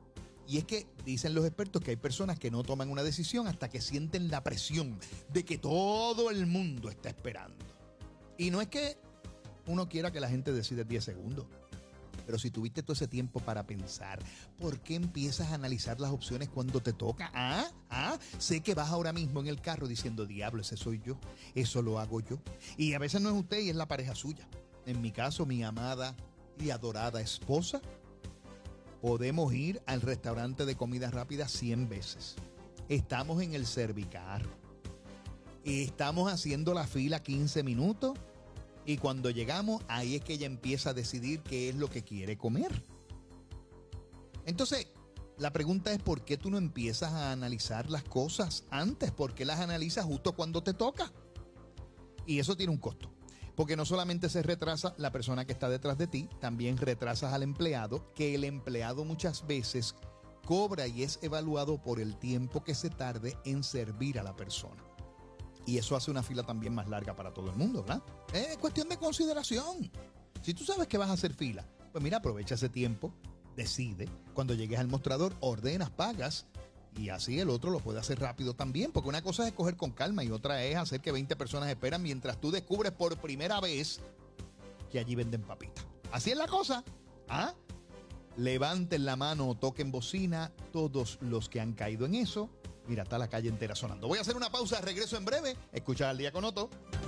Y es que dicen los expertos que hay personas que no toman una decisión hasta que sienten la presión de que todo el mundo está esperando. Y no es que uno quiera que la gente decida en 10 segundos. Pero si tuviste todo ese tiempo para pensar, ¿por qué empiezas a analizar las opciones cuando te toca? Sé que vas ahora mismo en el carro diciendo, diablo, ese soy yo, eso lo hago yo. Y a veces no es usted y es la pareja suya. En mi caso, mi amada y adorada esposa, podemos ir al restaurante de comida rápida 100 veces. Estamos en el Cervicar. Estamos haciendo la fila 15 minutos. Y cuando llegamos, ahí es que ella empieza a decidir qué es lo que quiere comer. Entonces, la pregunta es, ¿por qué tú no empiezas a analizar las cosas antes? ¿Por qué las analizas justo cuando te toca? Y eso tiene un costo. Porque no solamente se retrasa la persona que está detrás de ti, también retrasas al empleado, que el empleado muchas veces cobra y es evaluado por el tiempo que se tarde en servir a la persona. Y eso hace una fila también más larga para todo el mundo, ¿verdad? Es cuestión de consideración. Si tú sabes que vas a hacer fila, pues mira, aprovecha ese tiempo, decide. Cuando llegues al mostrador, ordenas, pagas, y así el otro lo puede hacer rápido también. Porque una cosa es escoger con calma y otra es hacer que 20 personas esperan mientras tú descubres por primera vez que allí venden papitas. Así es la cosa. Levanten la mano o toquen bocina todos los que han caído en eso. Mira, está la calle entera sonando. Voy a hacer una pausa, regreso en breve. Escucha Al Día con Otto.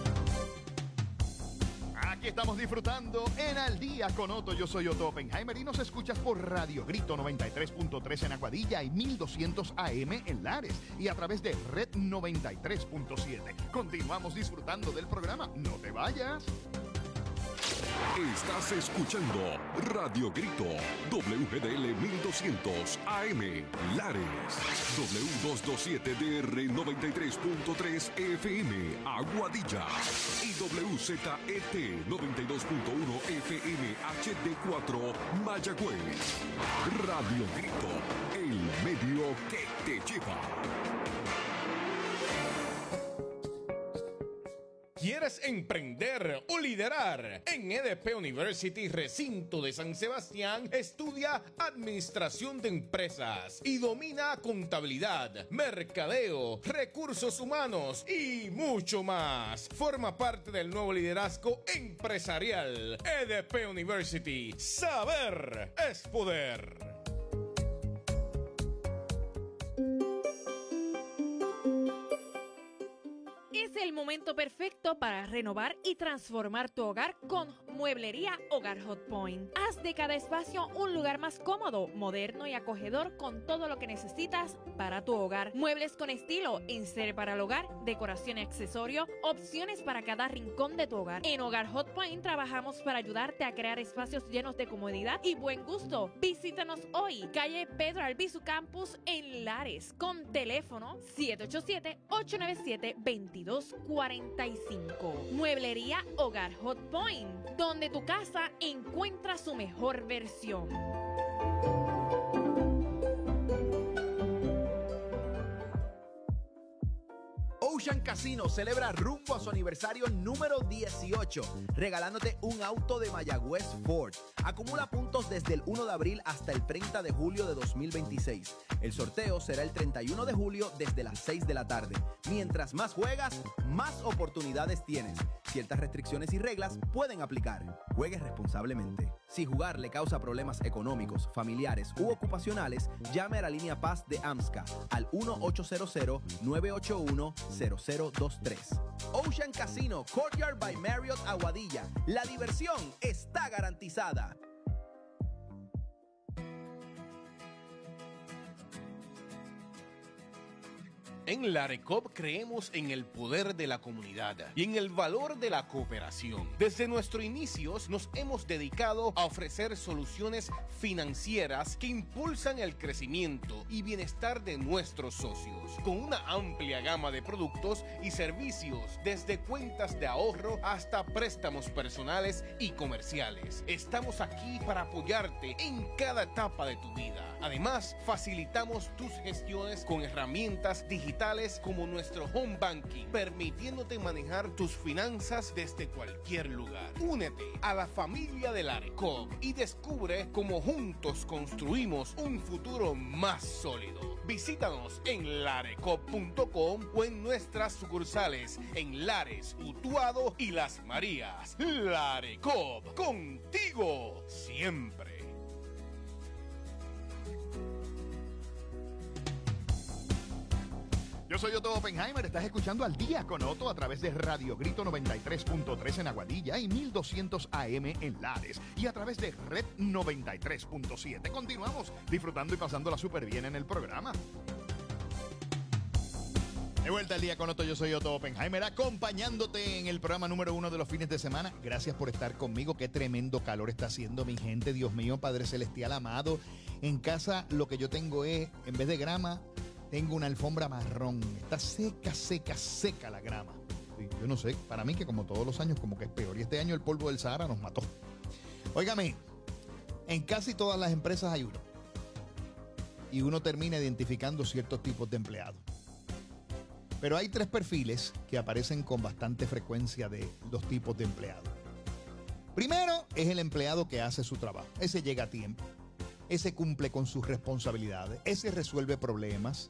Aquí estamos disfrutando en Al Día con Otto. Yo soy Otto Oppenheimer y nos escuchas por Radio Grito 93.3 en Aguadilla y 1200 AM en Lares y a través de Red 93.7. Continuamos disfrutando del programa. No te vayas. Estás escuchando Radio Grito, WGDL 1200 AM, Lares, W227DR 93.3 FM, Aguadilla, y WZET 92.1 FM HD4, Mayagüez. Radio Grito, el medio que te lleva. ¿Quieres emprender o liderar? En EDP University, recinto de San Sebastián, estudia Administración de Empresas y domina contabilidad, mercadeo, recursos humanos y mucho más. Forma parte del nuevo liderazgo empresarial. EDP University. Saber es poder. Es el momento perfecto para renovar y transformar tu hogar con Mueblería Hogar Hot Point. Haz de cada espacio un lugar más cómodo, moderno y acogedor con todo lo que necesitas para tu hogar. Muebles con estilo, enseres para el hogar, decoración y accesorio, opciones para cada rincón de tu hogar. En Hogar Hot Point trabajamos para ayudarte a crear espacios llenos de comodidad y buen gusto. Visítanos hoy, calle Pedro Albizu Campus en Lares, con teléfono 787-897-2245. Mueblería Hogar Hot Point, donde tu casa encuentra su mejor versión. Ocean Casino celebra rumbo a su aniversario número 18, regalándote un auto de Mayagüez Ford. Acumula puntos desde el 1 de abril hasta el 30 de julio de 2026. El sorteo será el 31 de julio desde las 6 de la tarde. Mientras más juegas, más oportunidades tienes. Ciertas restricciones y reglas pueden aplicar. Juegue responsablemente. Si jugar le causa problemas económicos, familiares u ocupacionales, llame a la línea Paz de AMSCA al 1-800-981-0023. Ocean Casino, Courtyard by Marriott Aguadilla. La diversión está garantizada. En la Recop creemos en el poder de la comunidad y en el valor de la cooperación. Desde nuestros inicios nos hemos dedicado a ofrecer soluciones financieras que impulsan el crecimiento y bienestar de nuestros socios, con una amplia gama de productos y servicios, desde cuentas de ahorro hasta préstamos personales y comerciales. Estamos aquí para apoyarte en cada etapa de tu vida. Además, facilitamos tus gestiones con herramientas digitales digitales como nuestro Home Banking, permitiéndote manejar tus finanzas desde cualquier lugar. Únete a la familia de Larecoop y descubre cómo juntos construimos un futuro más sólido. Visítanos en larecoop.com o en nuestras sucursales en Lares, Utuado y Las Marías. Larecoop, contigo siempre. Yo soy Otto Oppenheimer, estás escuchando Al Día con Otto a través de Radio Grito 93.3 en Aguadilla y 1200 AM en Lares y a través de Red 93.7. Continuamos disfrutando y pasándola súper bien en el programa. De vuelta al Día con Otto, yo soy Otto Oppenheimer, acompañándote en el programa número 1 de los fines de semana. Gracias por estar conmigo, qué tremendo calor está haciendo mi gente, Dios mío, Padre Celestial amado. En casa lo que yo tengo es, en vez de grama, tengo una alfombra marrón. Está seca la grama. Yo no sé, para mí que como todos los años como que es peor. Y este año el polvo del Sahara nos mató. Óigame, en casi todas las empresas hay uno. Y uno termina identificando ciertos tipos de empleados. Pero hay 3 perfiles que aparecen con bastante frecuencia de los tipos de empleados. Primero es el empleado que hace su trabajo. Ese llega a tiempo. Ese cumple con sus responsabilidades, ese resuelve problemas,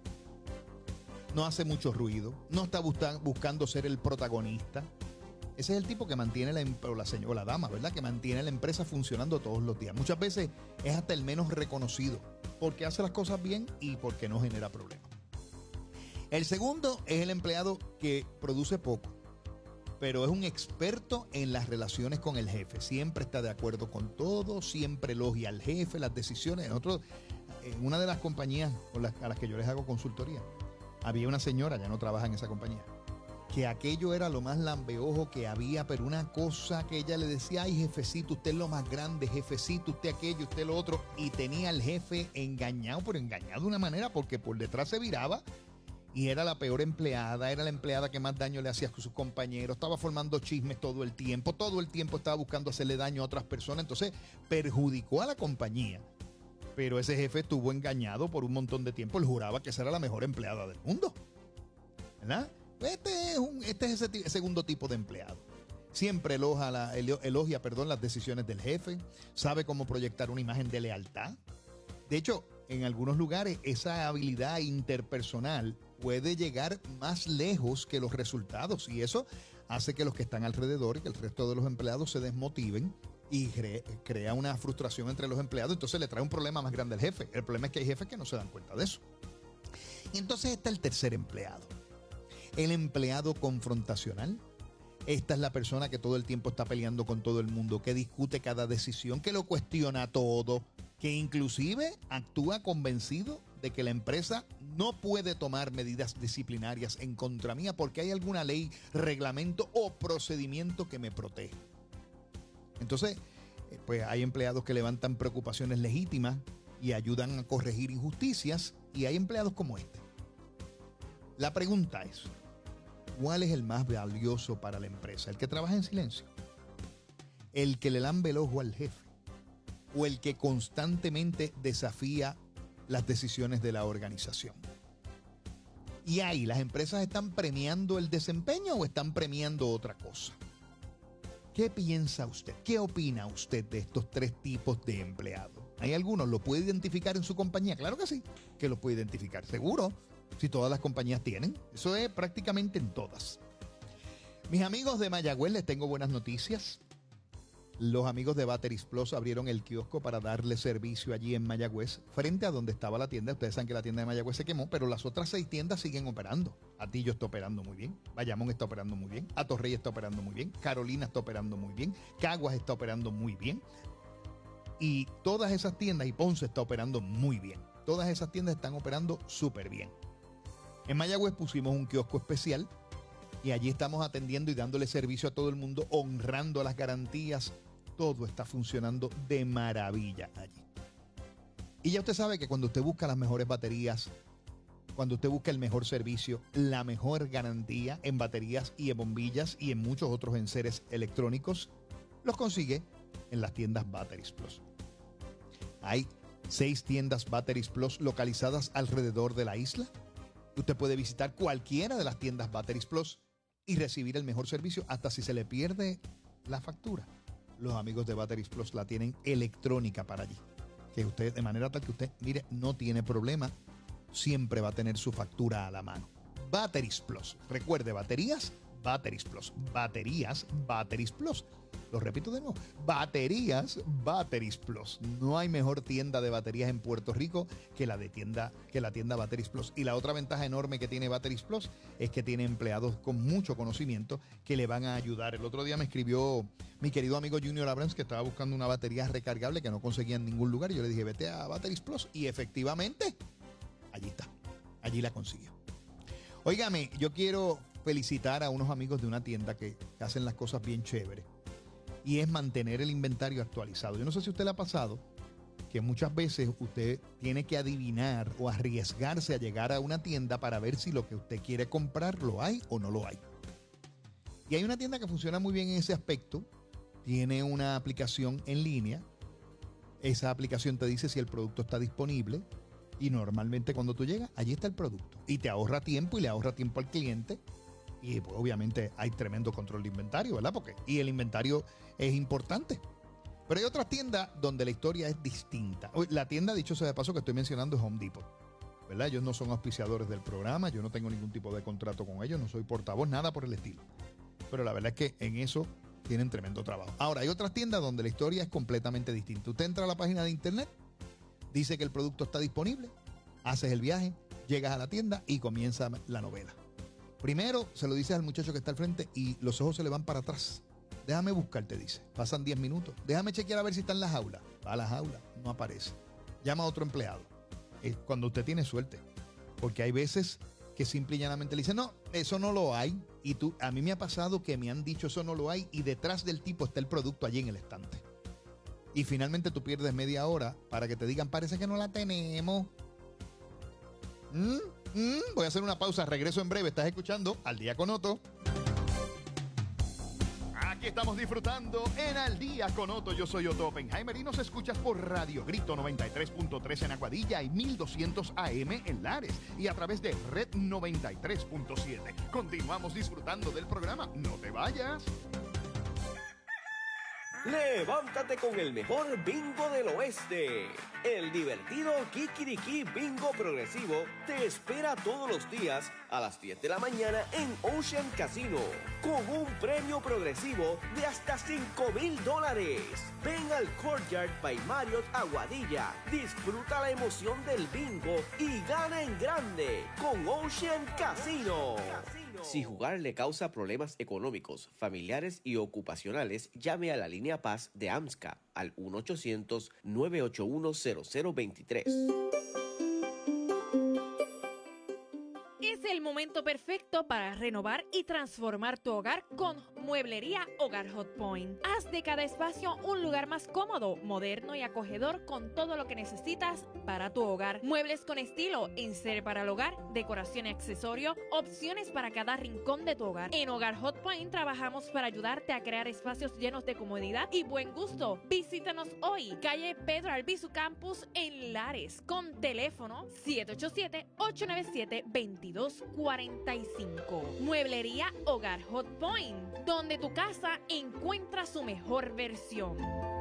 no hace mucho ruido, no está buscando ser el protagonista. Ese es el tipo que mantiene la dama, ¿verdad? Que mantiene la empresa funcionando todos los días. Muchas veces es hasta el menos reconocido porque hace las cosas bien y porque no genera problemas. El segundo es el empleado que produce poco, pero es un experto en las relaciones con el jefe. Siempre está de acuerdo con todo, siempre elogia al jefe, las decisiones. En una de las compañías a las que yo les hago consultoría, había una señora, ya no trabaja en esa compañía, que aquello era lo más lambeojo que había, pero una cosa que ella le decía, ay jefecito, usted es lo más grande, jefecito, usted aquello, usted lo otro, y tenía al jefe engañado, pero engañado de una manera porque por detrás se viraba. Y era la peor empleada, era la empleada que más daño le hacía a sus compañeros, estaba formando chismes todo el tiempo estaba buscando hacerle daño a otras personas, entonces perjudicó a la compañía. Pero ese jefe estuvo engañado por un montón de tiempo, él juraba que esa era la mejor empleada del mundo, ¿verdad? Este es ese segundo tipo de empleado. Siempre elogia las decisiones del jefe, sabe cómo proyectar una imagen de lealtad. De hecho, en algunos lugares esa habilidad interpersonal puede llegar más lejos que los resultados y eso hace que los que están alrededor y que el resto de los empleados se desmotiven y crea una frustración entre los empleados, entonces le trae un problema más grande al jefe. El problema es que hay jefes que no se dan cuenta de eso. Y entonces está el tercer empleado, el empleado confrontacional. Esta es la persona que todo el tiempo está peleando con todo el mundo, que discute cada decisión, que lo cuestiona todo, que inclusive actúa convencido de que la empresa no puede tomar medidas disciplinarias en contra mía porque hay alguna ley, reglamento o procedimiento que me protege. Entonces, pues hay empleados que levantan preocupaciones legítimas y ayudan a corregir injusticias y hay empleados como este. La pregunta es, ¿cuál es el más valioso para la empresa? ¿El que trabaja en silencio? ¿El que le lambe el ojo al jefe? ¿O el que constantemente desafía las decisiones de la organización? Y ahí, ¿las empresas están premiando el desempeño o están premiando otra cosa? ¿Qué piensa usted? ¿Qué opina usted de estos 3 tipos de empleados? ¿Hay algunos? ¿Lo puede identificar en su compañía? Claro que sí, que lo puede identificar, seguro. Si todas las compañías tienen, eso es prácticamente en todas. Mis amigos de Mayagüez, les tengo buenas noticias. Los amigos de Batteries Plus abrieron el kiosco para darle servicio allí en Mayagüez, frente a donde estaba la tienda. Ustedes saben que la tienda de Mayagüez se quemó, pero las otras 6 tiendas siguen operando. Atillo está operando muy bien, Bayamón está operando muy bien, Atorrey está operando muy bien, Carolina está operando muy bien, Caguas está operando muy bien. Y todas esas tiendas, y Ponce está operando muy bien. Todas esas tiendas están operando súper bien. En Mayagüez pusimos un kiosco especial y allí estamos atendiendo y dándole servicio a todo el mundo, honrando las garantías. Todo está funcionando de maravilla allí. Y ya usted sabe que cuando usted busca las mejores baterías, cuando usted busca el mejor servicio, la mejor garantía en baterías y en bombillas y en muchos otros enseres electrónicos, los consigue en las tiendas Batteries Plus. Hay 6 tiendas Batteries Plus localizadas alrededor de la isla. Usted puede visitar cualquiera de las tiendas Batteries Plus y recibir el mejor servicio hasta si se le pierde la factura. Los amigos de Batteries Plus la tienen electrónica para allí. Que usted, de manera tal que usted, mire, no tiene problema. Siempre va a tener su factura a la mano. Batteries Plus. Recuerde, baterías, Batteries Plus. Baterías, Batteries Plus. Lo repito de nuevo. Baterías, Batteries Plus. No hay mejor tienda de baterías en Puerto Rico que la tienda Batteries Plus. Y la otra ventaja enorme que tiene Batteries Plus es que tiene empleados con mucho conocimiento que le van a ayudar. El otro día me escribió mi querido amigo Junior Abrams que estaba buscando una batería recargable que no conseguía en ningún lugar. Y yo le dije, vete a Batteries Plus. Y efectivamente, allí está. Allí la consiguió. Óigame, yo quiero felicitar a unos amigos de una tienda que hacen las cosas bien chéveres. Y es mantener el inventario actualizado. Yo no sé si a usted le ha pasado que muchas veces usted tiene que adivinar o arriesgarse a llegar a una tienda para ver si lo que usted quiere comprar lo hay o no lo hay. Y hay una tienda que funciona muy bien en ese aspecto. Tiene una aplicación en línea. Esa aplicación te dice si el producto está disponible. Y normalmente cuando tú llegas, allí está el producto. Y te ahorra tiempo y le ahorra tiempo al cliente. Y pues, obviamente hay tremendo control de inventario, ¿verdad? Y el inventario es importante. Pero hay otras tiendas donde la historia es distinta. La tienda, dicho sea de paso, que estoy mencionando es Home Depot, ¿verdad? Ellos no son auspiciadores del programa, yo no tengo ningún tipo de contrato con ellos, no soy portavoz, nada por el estilo. Pero la verdad es que en eso tienen tremendo trabajo. Ahora, hay otras tiendas donde la historia es completamente distinta. Usted entra a la página de internet, dice que el producto está disponible, haces el viaje, llegas a la tienda y comienza la novela. Primero se lo dices al muchacho que está al frente y los ojos se le van para atrás. Déjame buscar, te dice. Pasan 10 minutos. Déjame chequear a ver si está en la jaula. Va a la jaula, no aparece. Llama a otro empleado. Es cuando usted tiene suerte. Porque hay veces que simple y llanamente le dicen, no, eso no lo hay. Y a mí me ha pasado que me han dicho eso no lo hay y detrás del tipo está el producto allí en el estante. Y finalmente tú pierdes media hora para que te digan, parece que no la tenemos. Voy a hacer una pausa, regreso en breve. Estás escuchando Al Día con Otto. Aquí estamos disfrutando en Al Día con Otto. Yo soy Otto Oppenheimer y nos escuchas por Radio Grito 93.3 en Aguadilla y 1200 AM en Lares y a través de Red 93.7. Continuamos disfrutando del programa. No te vayas. Levántate con el mejor bingo del oeste. El divertido Kikiriki Bingo Progresivo te espera todos los días a las 10 de la mañana en Ocean Casino, con un premio progresivo de hasta $5,000. Ven al Courtyard by Marriott Aguadilla, disfruta la emoción del bingo y gana en grande con Ocean Casino. Si jugar le causa problemas económicos, familiares y ocupacionales, llame a la línea Paz de AMSCA al 1-800-981-0023. Es el momento perfecto para renovar y transformar tu hogar con Mueblería Hogar Hot Point. Haz de cada espacio un lugar más cómodo, moderno y acogedor con todo lo que necesitas para tu hogar. Muebles con estilo, enseres para el hogar, decoración y accesorio, opciones para cada rincón de tu hogar. En Hogar Hot Point trabajamos para ayudarte a crear espacios llenos de comodidad y buen gusto. Visítanos hoy, calle Pedro Albizu Campus en Lares, con teléfono 787-897-2245. Mueblería Hogar Hot Point, donde tu casa encuentra su mejor versión.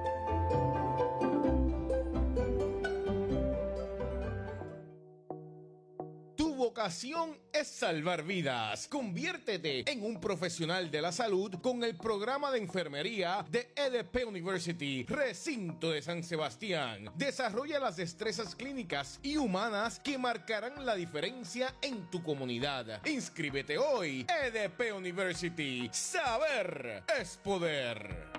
Tu vocación es salvar vidas. Conviértete en un profesional de la salud con el programa de enfermería de EDP University, Recinto de San Sebastián. Desarrolla las destrezas clínicas y humanas que marcarán la diferencia en tu comunidad. Inscríbete hoy. EDP University. Saber es poder.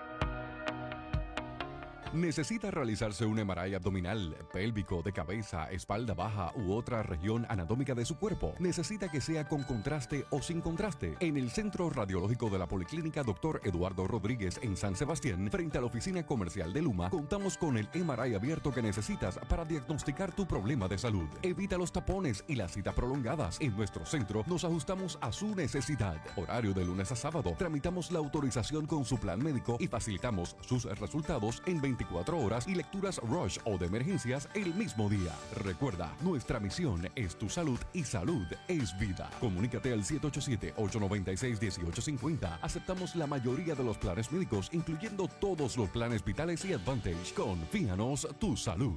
¿Necesita realizarse un MRI abdominal, pélvico, de cabeza, espalda baja u otra región anatómica de su cuerpo? ¿Necesita que sea con contraste o sin contraste? En el Centro Radiológico de la Policlínica Dr. Eduardo Rodríguez en San Sebastián, frente a la oficina comercial de Luma, contamos con el MRI abierto que necesitas para diagnosticar tu problema de salud. Evita los tapones y las citas prolongadas. En nuestro centro nos ajustamos a su necesidad. Horario de lunes a sábado. Tramitamos la autorización con su plan médico y facilitamos sus resultados en 24 24 horas y lecturas rush o de emergencias el mismo día. Recuerda, nuestra misión es tu salud y salud es vida. Comunícate al 787-896-1850. Aceptamos la mayoría de los planes médicos, incluyendo todos los planes vitales y Advantage. Confíanos tu salud.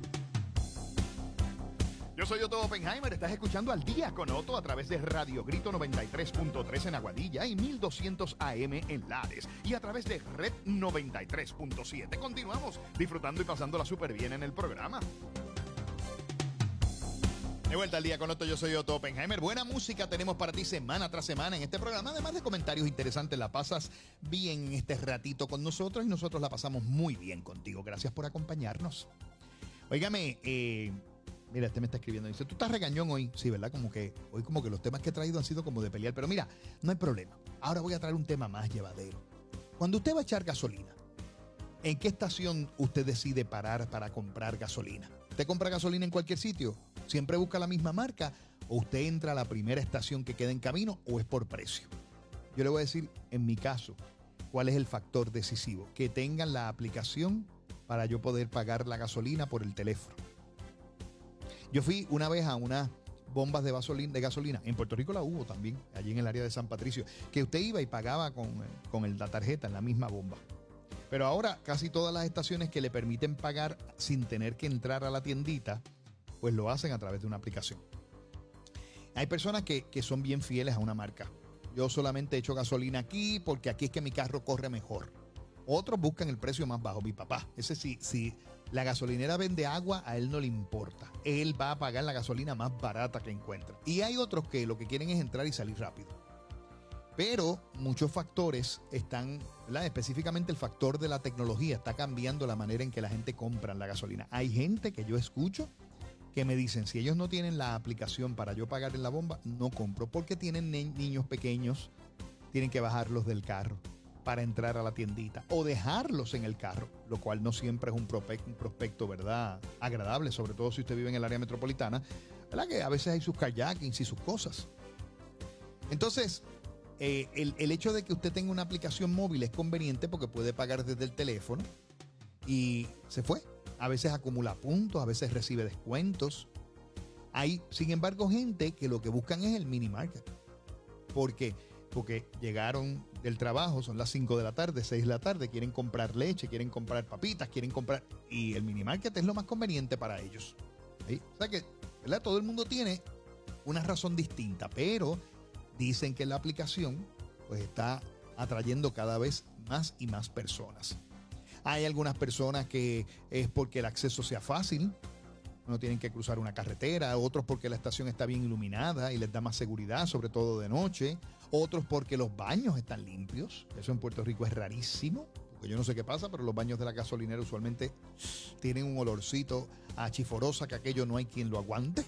Yo soy Otto Oppenheimer, estás escuchando Al Día con Otto a través de Radio Grito 93.3 en Aguadilla y 1200 AM en Lares y a través de Red 93.7. Continuamos disfrutando y pasándola súper bien en el programa. De vuelta al Día con Otto, yo soy Otto Oppenheimer. Buena música tenemos para ti semana tras semana en este programa, además de comentarios interesantes. La pasas bien en este ratito con nosotros y nosotros la pasamos muy bien contigo. Gracias por acompañarnos. Óigame, mira, este me está escribiendo. Dice, ¿tú estás regañón hoy? Sí, ¿verdad? Hoy como que los temas que he traído han sido como de pelear. Pero mira, no hay problema. Ahora voy a traer un tema más llevadero. Cuando usted va a echar gasolina, ¿en qué estación usted decide parar para comprar gasolina? ¿Usted compra gasolina en cualquier sitio? ¿Siempre busca la misma marca? ¿O usted entra a la primera estación que queda en camino? ¿O es por precio? Yo le voy a decir, en mi caso, cuál es el factor decisivo. Que tengan la aplicación para yo poder pagar la gasolina por el teléfono. Yo fui una vez a unas bombas de gasolina. En Puerto Rico la hubo también, allí en el área de San Patricio, que usted iba y pagaba con la tarjeta en la misma bomba. Pero ahora casi todas las estaciones que le permiten pagar sin tener que entrar a la tiendita, pues lo hacen a través de una aplicación. Hay personas que son bien fieles a una marca. Yo solamente echo gasolina aquí porque aquí es que mi carro corre mejor. Otros buscan el precio más bajo. Mi papá, ese sí, si la gasolinera vende agua, a él no le importa. Él va a pagar la gasolina más barata que encuentra. Y hay otros que lo que quieren es entrar y salir rápido. Pero muchos factores están, ¿verdad? Específicamente el factor de la tecnología está cambiando la manera en que la gente compra la gasolina. Hay gente que yo escucho que me dicen, si ellos no tienen la aplicación para yo pagar en la bomba, no compro, porque tienen niños pequeños, tienen que bajarlos del carro para entrar a la tiendita o dejarlos en el carro, lo cual no siempre es un prospecto, ¿verdad?, agradable, sobre todo si usted vive en el área metropolitana, ¿verdad?, que a veces hay sus kayakings y sus cosas. Entonces, el hecho de que usted tenga una aplicación móvil es conveniente porque puede pagar desde el teléfono y se fue. A veces acumula puntos, a veces recibe descuentos. Hay, sin embargo, gente que lo que buscan es el mini market. ¿Por qué? Porque llegaron del trabajo, son las 5 de la tarde, 6 de la tarde, quieren comprar leche, quieren comprar papitas, quieren comprar... Y el mini market es lo más conveniente para ellos. ¿Sí? O sea que, ¿verdad?, todo el mundo tiene una razón distinta, pero dicen que la aplicación pues está atrayendo cada vez más y más personas. Hay algunas personas que es porque el acceso sea fácil, no tienen que cruzar una carretera, otros porque la estación está bien iluminada y les da más seguridad, sobre todo de noche, otros porque los baños están limpios. Eso en Puerto Rico es rarísimo, porque yo no sé qué pasa, pero los baños de la gasolinera usualmente tienen un olorcito a chiforosa que aquello no hay quien lo aguante.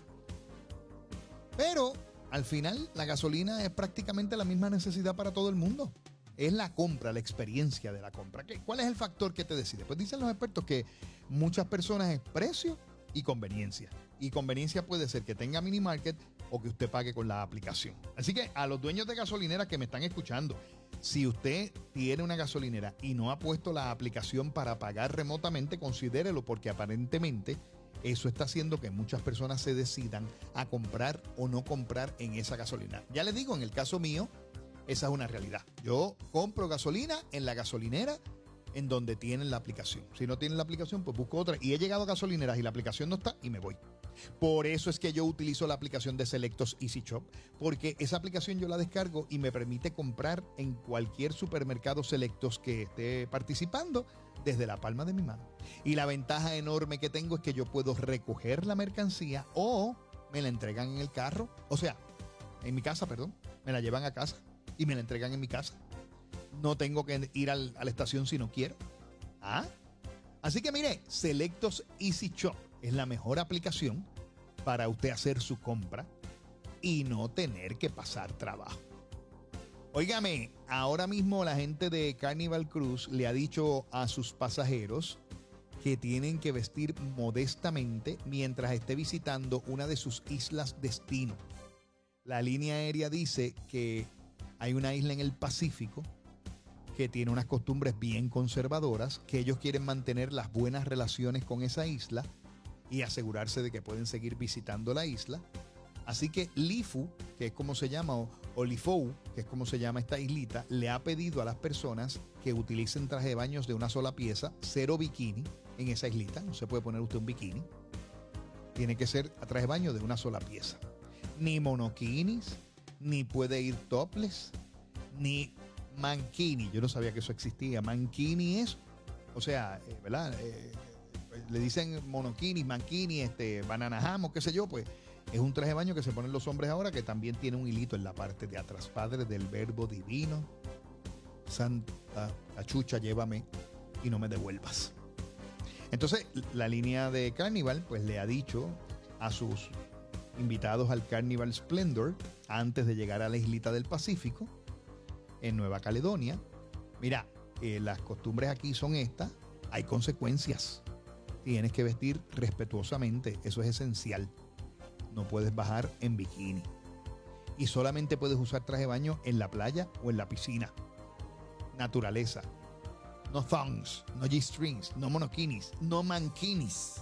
Pero al final la gasolina es prácticamente la misma necesidad para todo el mundo. Es la compra, la experiencia de la compra. ¿Cuál es el factor que te decide? Pues dicen los expertos que muchas personas es precio y conveniencia. Y conveniencia puede ser que tenga mini market o que usted pague con la aplicación. Así que a los dueños de gasolineras que me están escuchando, si usted tiene una gasolinera y no ha puesto la aplicación para pagar remotamente, considérelo, porque aparentemente eso está haciendo que muchas personas se decidan a comprar o no comprar en esa gasolina. Ya les digo, en el caso mío, esa es una realidad. Yo compro gasolina en la gasolinera en donde tienen la aplicación. Si no tienen la aplicación, pues busco otra. Y he llegado a gasolineras y la aplicación no está y me voy. Por eso es que yo utilizo la aplicación de Selectos Easy Shop, porque esa aplicación yo la descargo y me permite comprar en cualquier supermercado Selectos que esté participando desde la palma de mi mano. Y la ventaja enorme que tengo es que yo puedo recoger la mercancía o me la entregan en el carro. O sea, en mi casa, perdón. Me la llevan a casa y me la entregan en mi casa. No tengo que ir a la estación si no quiero. Así que mire, Selectos Easy Shop es la mejor aplicación para usted hacer su compra y no tener que pasar trabajo. Óigame, ahora mismo la gente de Carnival Cruise le ha dicho a sus pasajeros que tienen que vestir modestamente mientras esté visitando una de sus islas destino. La línea aérea dice que hay una isla en el Pacífico que tiene unas costumbres bien conservadoras, que ellos quieren mantener las buenas relaciones con esa isla y asegurarse de que pueden seguir visitando la isla. Así que Lifu, que es como se llama, o Lifou, que es como se llama esta islita, le ha pedido a las personas que utilicen traje de baños de una sola pieza, 0 bikini en esa islita. No se puede poner usted un bikini. Tiene que ser a traje de baño de una sola pieza. Ni monokinis, ni puede ir topless, ni mankini. Yo no sabía que eso existía. Mankini es, o sea, ¿verdad? Le dicen monokini, mankini, banana hammock, qué sé yo, pues es un traje de baño que se ponen los hombres ahora, que también tiene un hilito en la parte de atrás. Padre del verbo divino, Santa Cachucha, llévame y no me devuelvas. Entonces, la línea de Carnival, pues le ha dicho a sus invitados al Carnival Splendor, antes de llegar a la islita del Pacífico, en Nueva Caledonia, mira, las costumbres aquí son estas, hay consecuencias. Tienes que vestir respetuosamente, eso es esencial. No puedes bajar en bikini. Y solamente puedes usar traje de baño en la playa o en la piscina. Naturaleza. No thongs, no G-strings, no monokinis, no mankinis.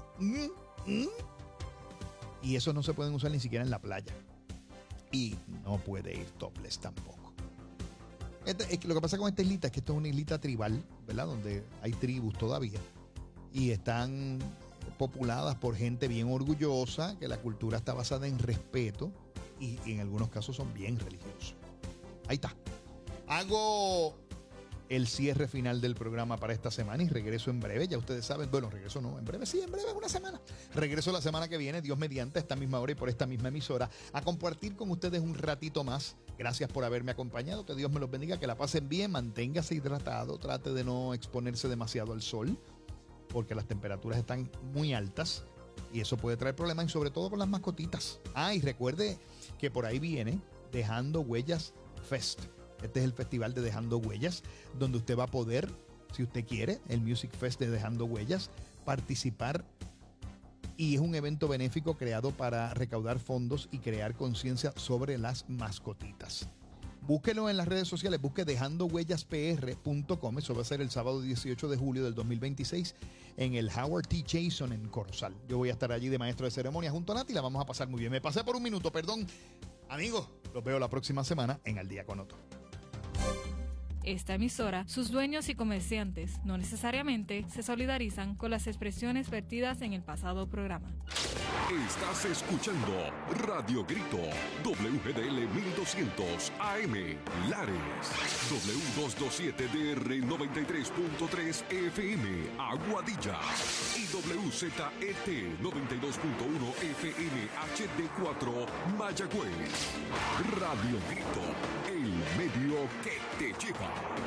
Y eso no se pueden usar ni siquiera en la playa. Y no puede ir topless tampoco. Lo que pasa con esta islita es que esto es una islita tribal, ¿verdad? Donde hay tribus todavía. Y están populadas por gente bien orgullosa, que la cultura está basada en respeto y en algunos casos son bien religiosos. Ahí está. Hago el cierre final del programa para esta semana y regreso en breve. Ya ustedes saben, bueno, regreso no, en breve sí, en breve, una semana. Regreso la semana que viene, Dios mediante, a esta misma hora y por esta misma emisora, a compartir con ustedes un ratito más. Gracias por haberme acompañado, que Dios me los bendiga, que la pasen bien, manténgase hidratado, trate de no exponerse demasiado al sol, porque las temperaturas están muy altas y eso puede traer problemas, y sobre todo con las mascotitas. Y recuerde que por ahí viene Dejando Huellas Fest. Este es el festival de Dejando Huellas, donde usted va a poder, si usted quiere, el Music Fest de Dejando Huellas, participar. Y es un evento benéfico creado para recaudar fondos y crear conciencia sobre las mascotitas. Búsquelo en las redes sociales, busque dejandohuellaspr.com. Eso va a ser el sábado 18 de julio del 2026 en el Howard T. Jason en Corozal. Yo voy a estar allí de maestro de ceremonia junto a Nati, la vamos a pasar muy bien. Me pasé por un minuto, perdón. Amigos, los veo la próxima semana en Al Día con Otto. Esta emisora, sus dueños y comerciantes no necesariamente se solidarizan con las expresiones vertidas en el pasado programa. Estás escuchando Radio Grito, WGDL 1200 AM, Lares, W227DR 93.3 FM, Aguadilla, y WZET 92.1 FM HD4, Mayagüez. Radio Grito, el medio que te lleva.